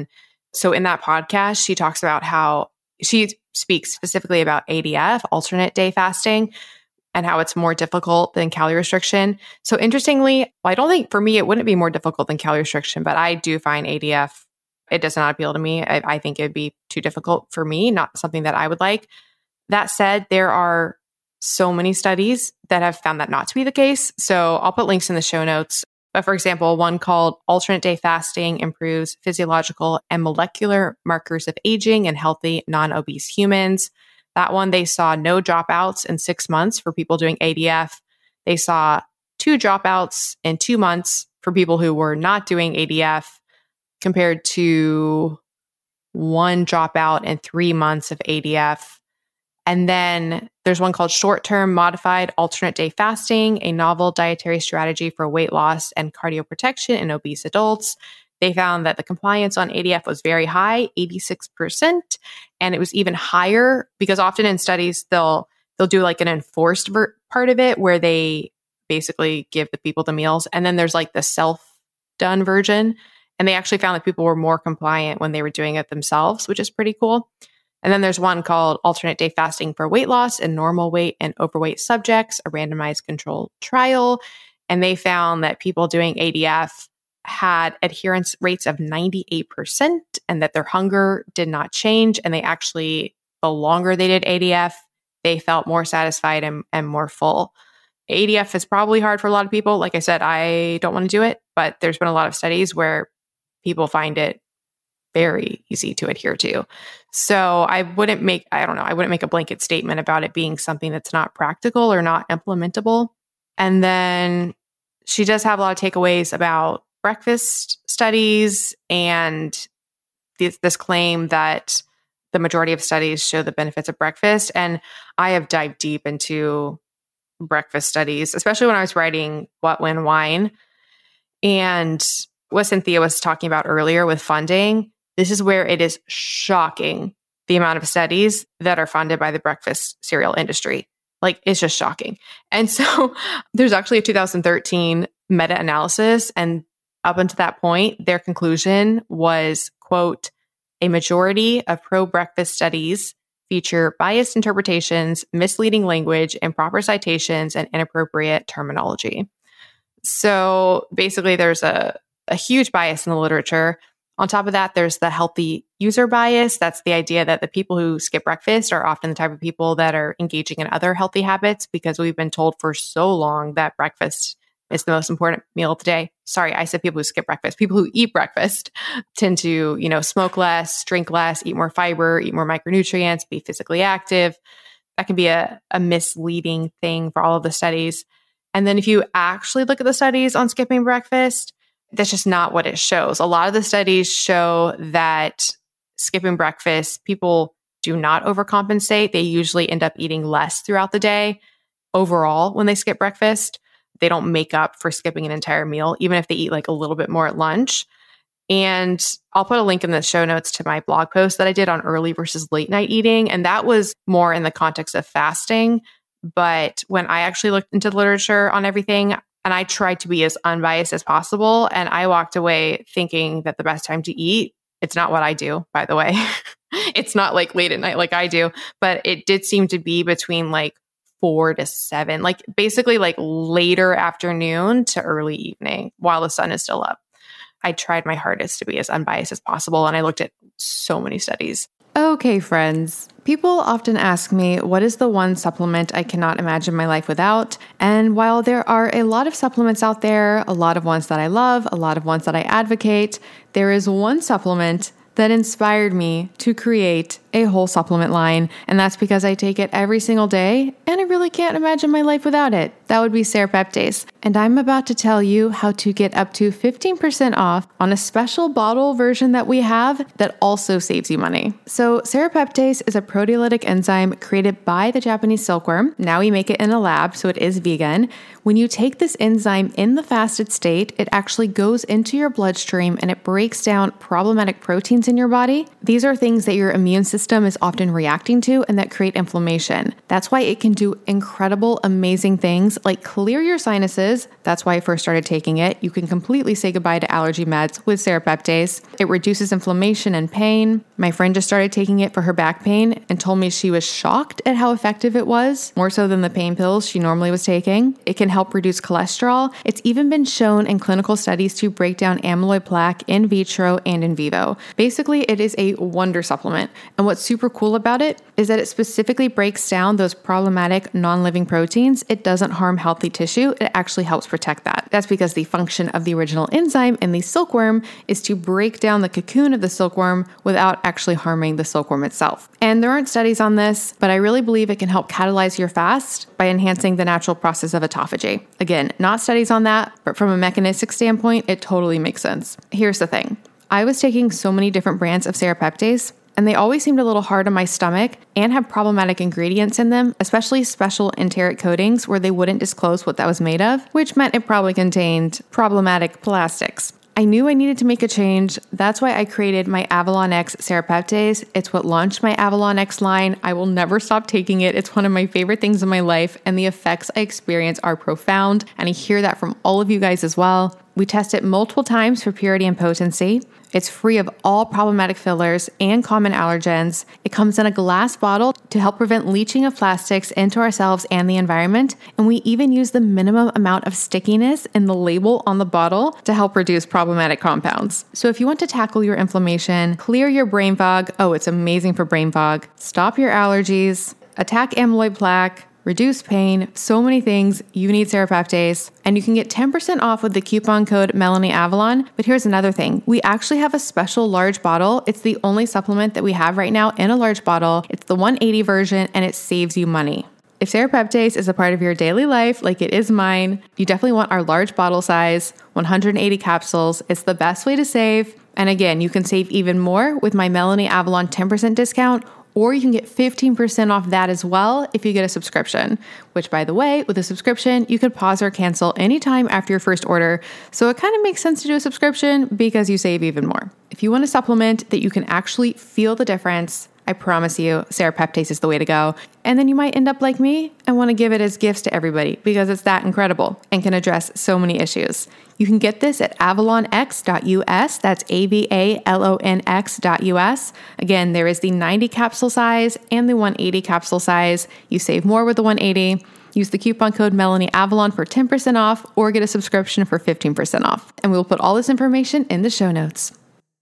Speaker 4: So in that podcast, she talks about how she speaks specifically about A D F, alternate day fasting, and how it's more difficult than calorie restriction. So interestingly, well, I don't think for me, it wouldn't be more difficult than calorie restriction, but I do find A D F, it does not appeal to me. I, I think it'd be too difficult for me, not something that I would like. That said, there are so many studies that have found that not to be the case. So I'll put links in the show notes. But for example, one called Alternate Day Fasting Improves Physiological and Molecular Markers of Aging in Healthy Non-Obese Humans. That one, they saw no dropouts in six months for people doing A D F. They saw two dropouts in two months for people who were not doing A D F compared to one dropout in three months of A D F. And then there's one called Short-Term Modified Alternate Day Fasting, a novel dietary strategy for weight loss and cardioprotection in obese adults. They found that the compliance on A D F was very high, eighty-six percent. And it was even higher because often in studies, they'll they'll do like an enforced ver- part of it where they basically give the people the meals. And then there's like the self-done version. And they actually found that people were more compliant when they were doing it themselves, which is pretty cool. And then there's one called Alternate Day Fasting for Weight Loss in Normal Weight and Overweight Subjects, a randomized controlled trial. And they found that people doing A D F had adherence rates of ninety-eight percent and that their hunger did not change. And they actually, the longer they did A D F, they felt more satisfied and, and more full. A D F is probably hard for a lot of people. Like I said, I don't want to do it, but there's been a lot of studies where people find it very easy to adhere to. So I wouldn't make, I don't know, I wouldn't make a blanket statement about it being something that's not practical or not implementable. And then she does have a lot of takeaways about breakfast studies and this, this claim that the majority of studies show the benefits of breakfast. And I have dived deep into breakfast studies, especially when I was writing What, When, Wine. And what Cynthia was talking about earlier with funding, this is where it is shocking the amount of studies that are funded by the breakfast cereal industry. Like, it's just shocking. And so there's actually a two thousand thirteen meta-analysis. And up until that point, their conclusion was, quote, a majority of pro-breakfast studies feature biased interpretations, misleading language, improper citations, and inappropriate terminology. So basically, there's a, a huge bias in the literature. On top of that, there's the healthy user bias. That's the idea that the people who skip breakfast are often the type of people that are engaging in other healthy habits because we've been told for so long that breakfast is the most important meal of the day. Sorry, I said people who skip breakfast. People who eat breakfast tend to, you know, smoke less, drink less, eat more fiber, eat more micronutrients, be physically active. That can be a, a misleading thing for all of the studies. And then if you actually look at the studies on skipping breakfast, that's just not what it shows. A lot of the studies show that skipping breakfast, people do not overcompensate. They usually end up eating less throughout the day overall when they skip breakfast. They don't make up for skipping an entire meal, even if they eat like a little bit more at lunch. And I'll put a link in the show notes to my blog post that I did on early versus late night eating. And that was more in the context of fasting. But when I actually looked into the literature on everything, and I tried to be as unbiased as possible, and I walked away thinking that the best time to eat, it's not what I do, by the way. It's not like late at night like I do, but it did seem to be between like four to seven, like basically like later afternoon to early evening while the sun is still up. I tried my hardest to be as unbiased as possible, and I looked at so many studies.
Speaker 1: Okay, friends. People often ask me, what is the one supplement I cannot imagine my life without? And while there are a lot of supplements out there, a lot of ones that I love, a lot of ones that I advocate, there is one supplement that inspired me to create a whole supplement line. And that's because I take it every single day and I really can't imagine my life without it. That would be Serapeptase. And I'm about to tell you how to get up to fifteen percent off on a special bottle version that we have that also saves you money. So Serapeptase is a proteolytic enzyme created by the Japanese silkworm. Now we make it in a lab, so it is vegan. When you take this enzyme in the fasted state, it actually goes into your bloodstream and it breaks down problematic proteins in your body. These are things that your immune system is often reacting to and that create inflammation. That's why it can do incredible, amazing things like clear your sinuses. That's why I first started taking it. You can completely say goodbye to allergy meds with serapeptase. It reduces inflammation and pain. My friend just started taking it for her back pain and told me she was shocked at how effective it was, more so than the pain pills she normally was taking. It can help reduce cholesterol. It's even been shown in clinical studies to break down amyloid plaque in vitro and in vivo. Basically, it is a wonder supplement. And what's super cool about it is that it specifically breaks down those problematic non-living proteins. It doesn't harm healthy tissue. It actually helps protect that. That's because the function of the original enzyme in the silkworm is to break down the cocoon of the silkworm without actually harming the silkworm itself. And there aren't studies on this, but I really believe it can help catalyze your fast by enhancing the natural process of autophagy. Again, not studies on that, but from a mechanistic standpoint, it totally makes sense. Here's the thing. I was taking so many different brands of serapeptase, and they always seemed a little hard on my stomach and had problematic ingredients in them, especially special enteric coatings where they wouldn't disclose what that was made of, which meant it probably contained problematic plastics. I knew I needed to make a change. That's why I created my Avalon X serapeptase. It's what launched my Avalon X line. I will never stop taking it. It's one of my favorite things in my life, and the effects I experience are profound, and I hear that from all of you guys as well. We test it multiple times for purity and potency. It's free of all problematic fillers and common allergens. It comes in a glass bottle to help prevent leaching of plastics into ourselves and the environment. And we even use the minimum amount of stickiness in the label on the bottle to help reduce problematic compounds. So if you want to tackle your inflammation, clear your brain fog, oh, it's amazing for brain fog, stop your allergies, attack amyloid plaque, reduce pain, so many things, you need serapeptase. And you can get ten percent off with the coupon code MelanieAvalon. But here's another thing. We actually have a special large bottle. It's the only supplement that we have right now in a large bottle. It's the one eighty version, and it saves you money. If serapeptase is a part of your daily life, like it is mine, you definitely want our large bottle size, one hundred eighty capsules. It's the best way to save. And again, you can save even more with my Melanie Avalon ten percent discount, or you can get fifteen percent off that as well if you get a subscription, which, by the way, with a subscription, you could pause or cancel anytime after your first order. So it kind of makes sense to do a subscription because you save even more. If you want a supplement that you can actually feel the difference, I promise you, serapeptase is the way to go. And then you might end up like me and want to give it as gifts to everybody because it's that incredible and can address so many issues. You can get this at avalon x dot u s. That's A V A L O N X dot U S. Again, there is the ninety capsule size and the one eighty capsule size. You save more with the one eighty. Use the coupon code MelanieAvalon for ten percent off or get a subscription for fifteen percent off. And we will put all this information in the show notes.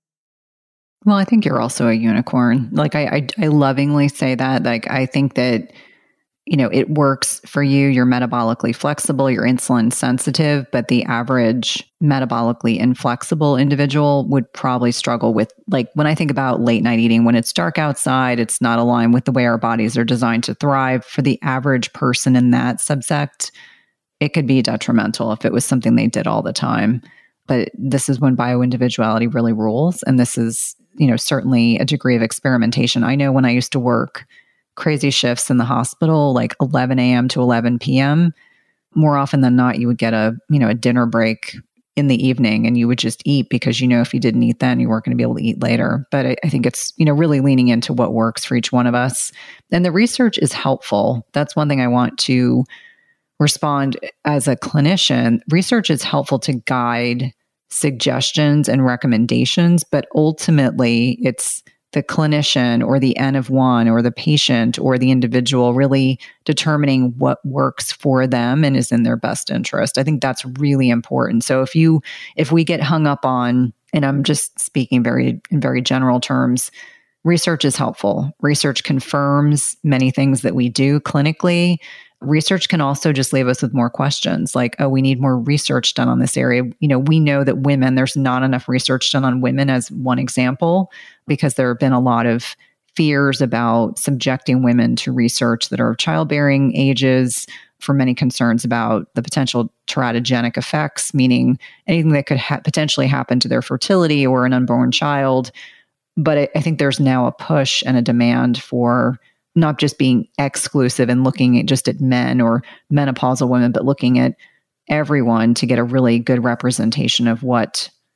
Speaker 3: Well, I think you're also a unicorn. Like I, I, I lovingly say that. Like I think that, you know, it works for you. You're metabolically flexible. You're insulin sensitive, but the average metabolically inflexible individual would probably struggle with, like, when I think about late night eating, when it's dark outside, it's not aligned with the way our bodies are designed to thrive. For the average person in that subsect, it could be detrimental if it was something they did all the time. But this is when bioindividuality really rules. And this is, you know, certainly a degree of experimentation. I know when I used to work crazy shifts in the hospital, like eleven a.m. to eleven p.m., more often than not, you would get a, you know, a dinner break in the evening and you would just eat because, you know, if you didn't eat then, you weren't going to be able to eat later. But I, I think it's, you know, really leaning into what works for each one of us. And the research is helpful. That's one thing I want to respond as a clinician. Research is helpful to guide suggestions and recommendations, but ultimately it's the clinician or the N of one or the patient or the individual really determining what works for them and is in their best interest. I think that's really important. So if you, if we get hung up on, and I'm just speaking very, in very general terms, research is helpful. Research confirms many things that we do clinically. Research can also just leave us with more questions like, oh, we need more research done on this area. You know, we know that women, there's not enough research done on women as one example, because there have been a lot of fears about subjecting women to research that are of childbearing ages, for many concerns about the potential teratogenic effects, meaning anything that could ha- potentially happen to their fertility or an unborn child. But I, I think there's now a push and a demand for not just being exclusive and looking at just at men or menopausal women, but looking at everyone to get a really good representation of what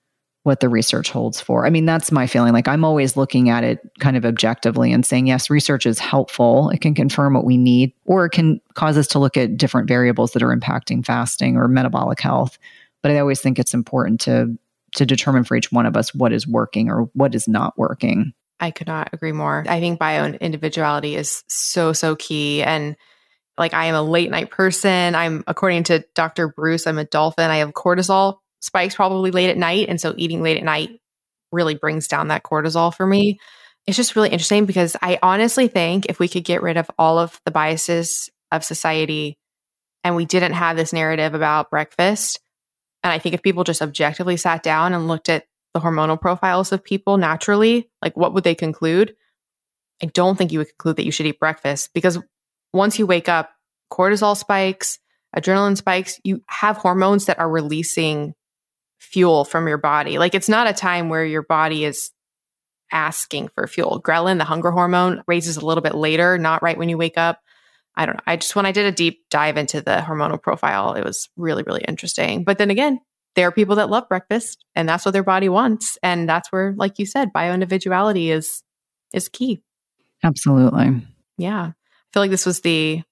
Speaker 3: what the research holds for. I mean, that's my feeling. Like I'm always looking at it kind of objectively and saying, yes, research is helpful. It can confirm what we need, or it can cause us to look at different variables that are impacting fasting or metabolic health. But I always think it's important to to determine for each one of us what is working or what is not working.
Speaker 4: I could not agree more. I think bio individuality is so, so key. And like I am a late night person. I'm, according to Doctor Bruce, I'm a dolphin. I have cortisol spikes probably late at night. And so eating late at night really brings down that cortisol for me. It's just really interesting because I honestly think if we could get rid of all of the biases of society and we didn't have this narrative about breakfast, and I think if people just objectively sat down and looked at the hormonal profiles of people naturally, like what would they conclude? I don't think you would conclude that you should eat breakfast because once you wake up, cortisol spikes, adrenaline spikes, you have hormones that are releasing fuel from your body. Like it's not a time where your body is asking for fuel. Ghrelin, the hunger hormone, raises a little bit later, not right when you wake up. I don't know. I just, when I did a deep dive into the hormonal profile, it was really, really interesting. But then again, there are people that love breakfast and that's what their body wants. And that's where, like you said, bioindividuality is, is key.
Speaker 3: Absolutely.
Speaker 4: Yeah. I feel like this was the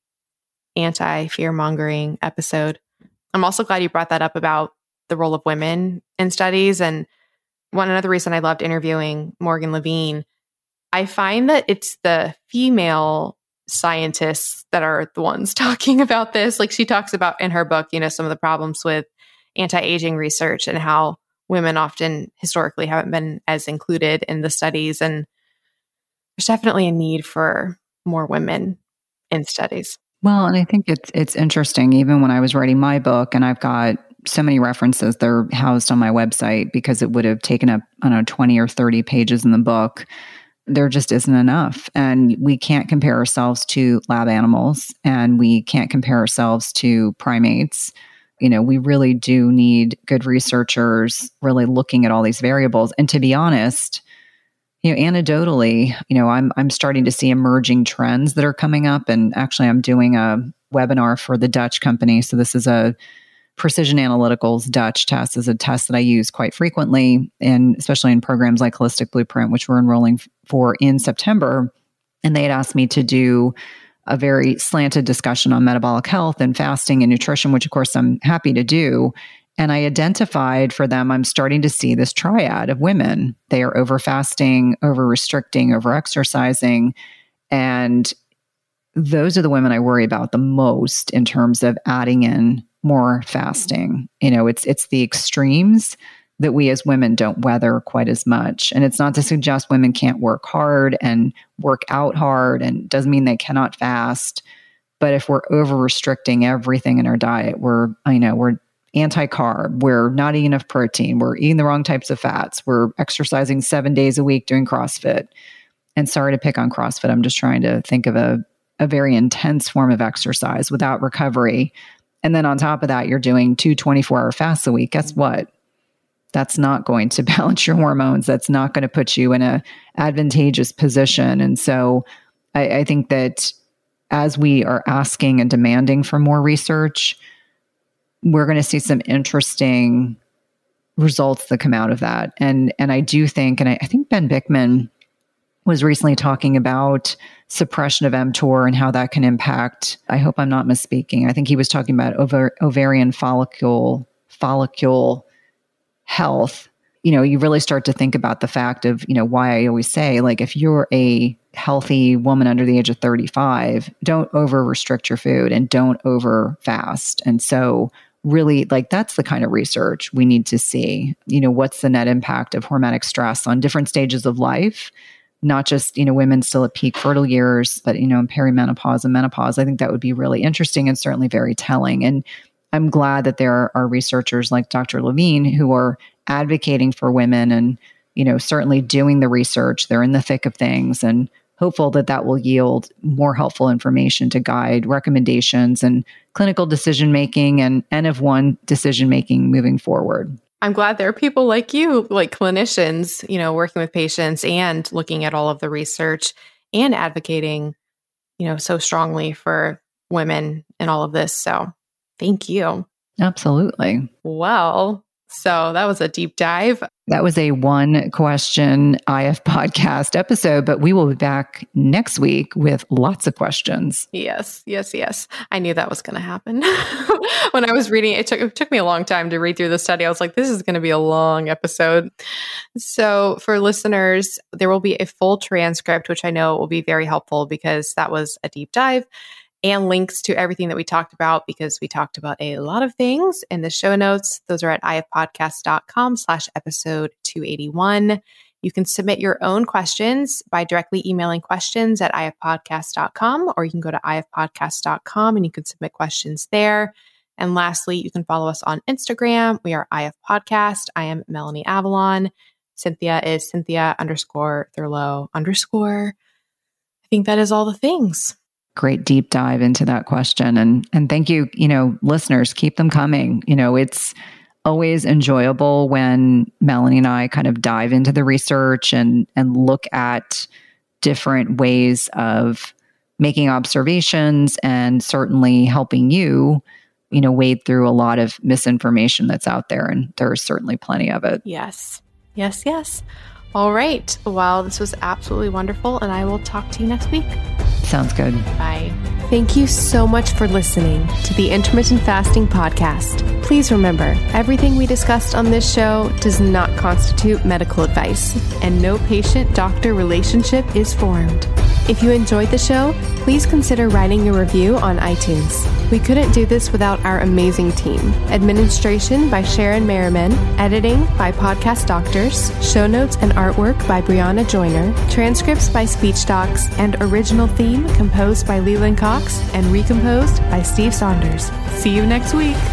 Speaker 4: anti-fear mongering episode. I'm also glad you brought that up about the role of women in studies. And one another reason I loved interviewing Morgan Levine, I find that it's the female scientists that are the ones talking about this. Like she talks about in her book, you know, some of the problems with anti-aging research and how women often historically haven't been as included in the studies. And there's definitely a need for more women in studies.
Speaker 3: Well, and I think it's it's interesting, even when I was writing my book, and I've got so many references, they're housed on my website because it would have taken up, I don't know, twenty or thirty pages in the book. There just isn't enough. And we can't compare ourselves to lab animals and we can't compare ourselves to primates. You know, we really do need good researchers really looking at all these variables. And to be honest, you know, anecdotally, you know, I'm I'm starting to see emerging trends that are coming up. And actually, I'm doing a webinar for the Dutch company. So this is a Precision Analyticals Dutch test, is a test that I use quite frequently, and especially in programs like Holistic Blueprint, which we're enrolling for in September. And they had asked me to do a very slanted discussion on metabolic health and fasting and nutrition, which of course I'm happy to do. And I identified for them, I'm starting to see this triad of women. They are over fasting, over restricting, over exercising. And those are the women I worry about the most in terms of adding in more fasting. You know, it's it's the extremes that we as women don't weather quite as much. And it's not to suggest women can't work hard and work out hard, and doesn't mean they cannot fast. But if we're over restricting everything in our diet, we're, you know, we're anti-carb, we're not eating enough protein, we're eating the wrong types of fats, we're exercising seven days a week doing CrossFit. And sorry to pick on CrossFit, I'm just trying to think of a, a very intense form of exercise without recovery. And then on top of that, you're doing two twenty-four hour fasts a week. Guess what? That's not going to balance your hormones. That's not going to put you in a advantageous position. And so I, I think that as we are asking and demanding for more research, we're going to see some interesting results that come out of that. And and I do think, and I, I think Ben Bickman was recently talking about suppression of mTOR and how that can impact, I hope I'm not misspeaking, I think he was talking about ov- ovarian follicle, follicle health. You know, you really start to think about the fact of, you know, why I always say, like, if you're a healthy woman under the age of thirty-five, don't over restrict your food and don't over fast. And so really, like, that's the kind of research we need to see. You know, what's the net impact of hormetic stress on different stages of life? Not just, you know, women still at peak fertile years, but, you know, in perimenopause and menopause. I think that would be really interesting and certainly very telling. And I'm glad that there are researchers like Doctor Levine who are advocating for women and, you know, certainly doing the research. They're in the thick of things, and hopeful that that will yield more helpful information to guide recommendations and clinical decision-making and N of one decision-making moving forward.
Speaker 4: I'm glad there are people like you, like clinicians, you know, working with patients and looking at all of the research and advocating, you know, so strongly for women in all of this. So thank you.
Speaker 3: Absolutely.
Speaker 4: Well, So that was a deep dive.
Speaker 3: That was a one question I F podcast episode, but we will be back next week with lots of questions.
Speaker 4: Yes, yes, yes. I knew that was going to happen. When I was reading, it took, it took me a long time to read through the study. I was like, this is going to be a long episode. So for listeners, there will be a full transcript, which I know will be very helpful because that was a deep dive, and links to everything that we talked about, because we talked about a lot of things in the show notes. Those are at ifpodcast.com slash episode 281. You can submit your own questions by directly emailing questions at ifpodcast dot com, or you can go to ifpodcast dot com and you can submit questions there. And lastly, you can follow us on Instagram. We are I F Podcast. I am Melanie Avalon. Cynthia is Cynthia underscore Thurlow underscore. I think that is all the things.
Speaker 3: Great deep dive into that question. And and thank you, you know, listeners, keep them coming. You know, it's always enjoyable when Melanie and I kind of dive into the research and and look at different ways of making observations and certainly helping you, you know, wade through a lot of misinformation that's out there. And there's certainly plenty of it.
Speaker 4: Yes. Yes, yes. All right. Well, this was absolutely wonderful, and I will talk to you next week.
Speaker 3: Sounds good.
Speaker 4: Bye. Thank you so much for listening to the Intermittent Fasting Podcast. Please remember, everything we discussed on this show does not constitute medical advice, and no patient-doctor relationship is formed. If you enjoyed the show, please consider writing a review on iTunes. We couldn't do this without our amazing team. Administration by Sharon Merriman, editing by Podcast Doctors, show notes and artwork by Brianna Joyner, transcripts by Speech Docs, and original theme composed by Leland Cox and recomposed by Steve Saunders. See you next week.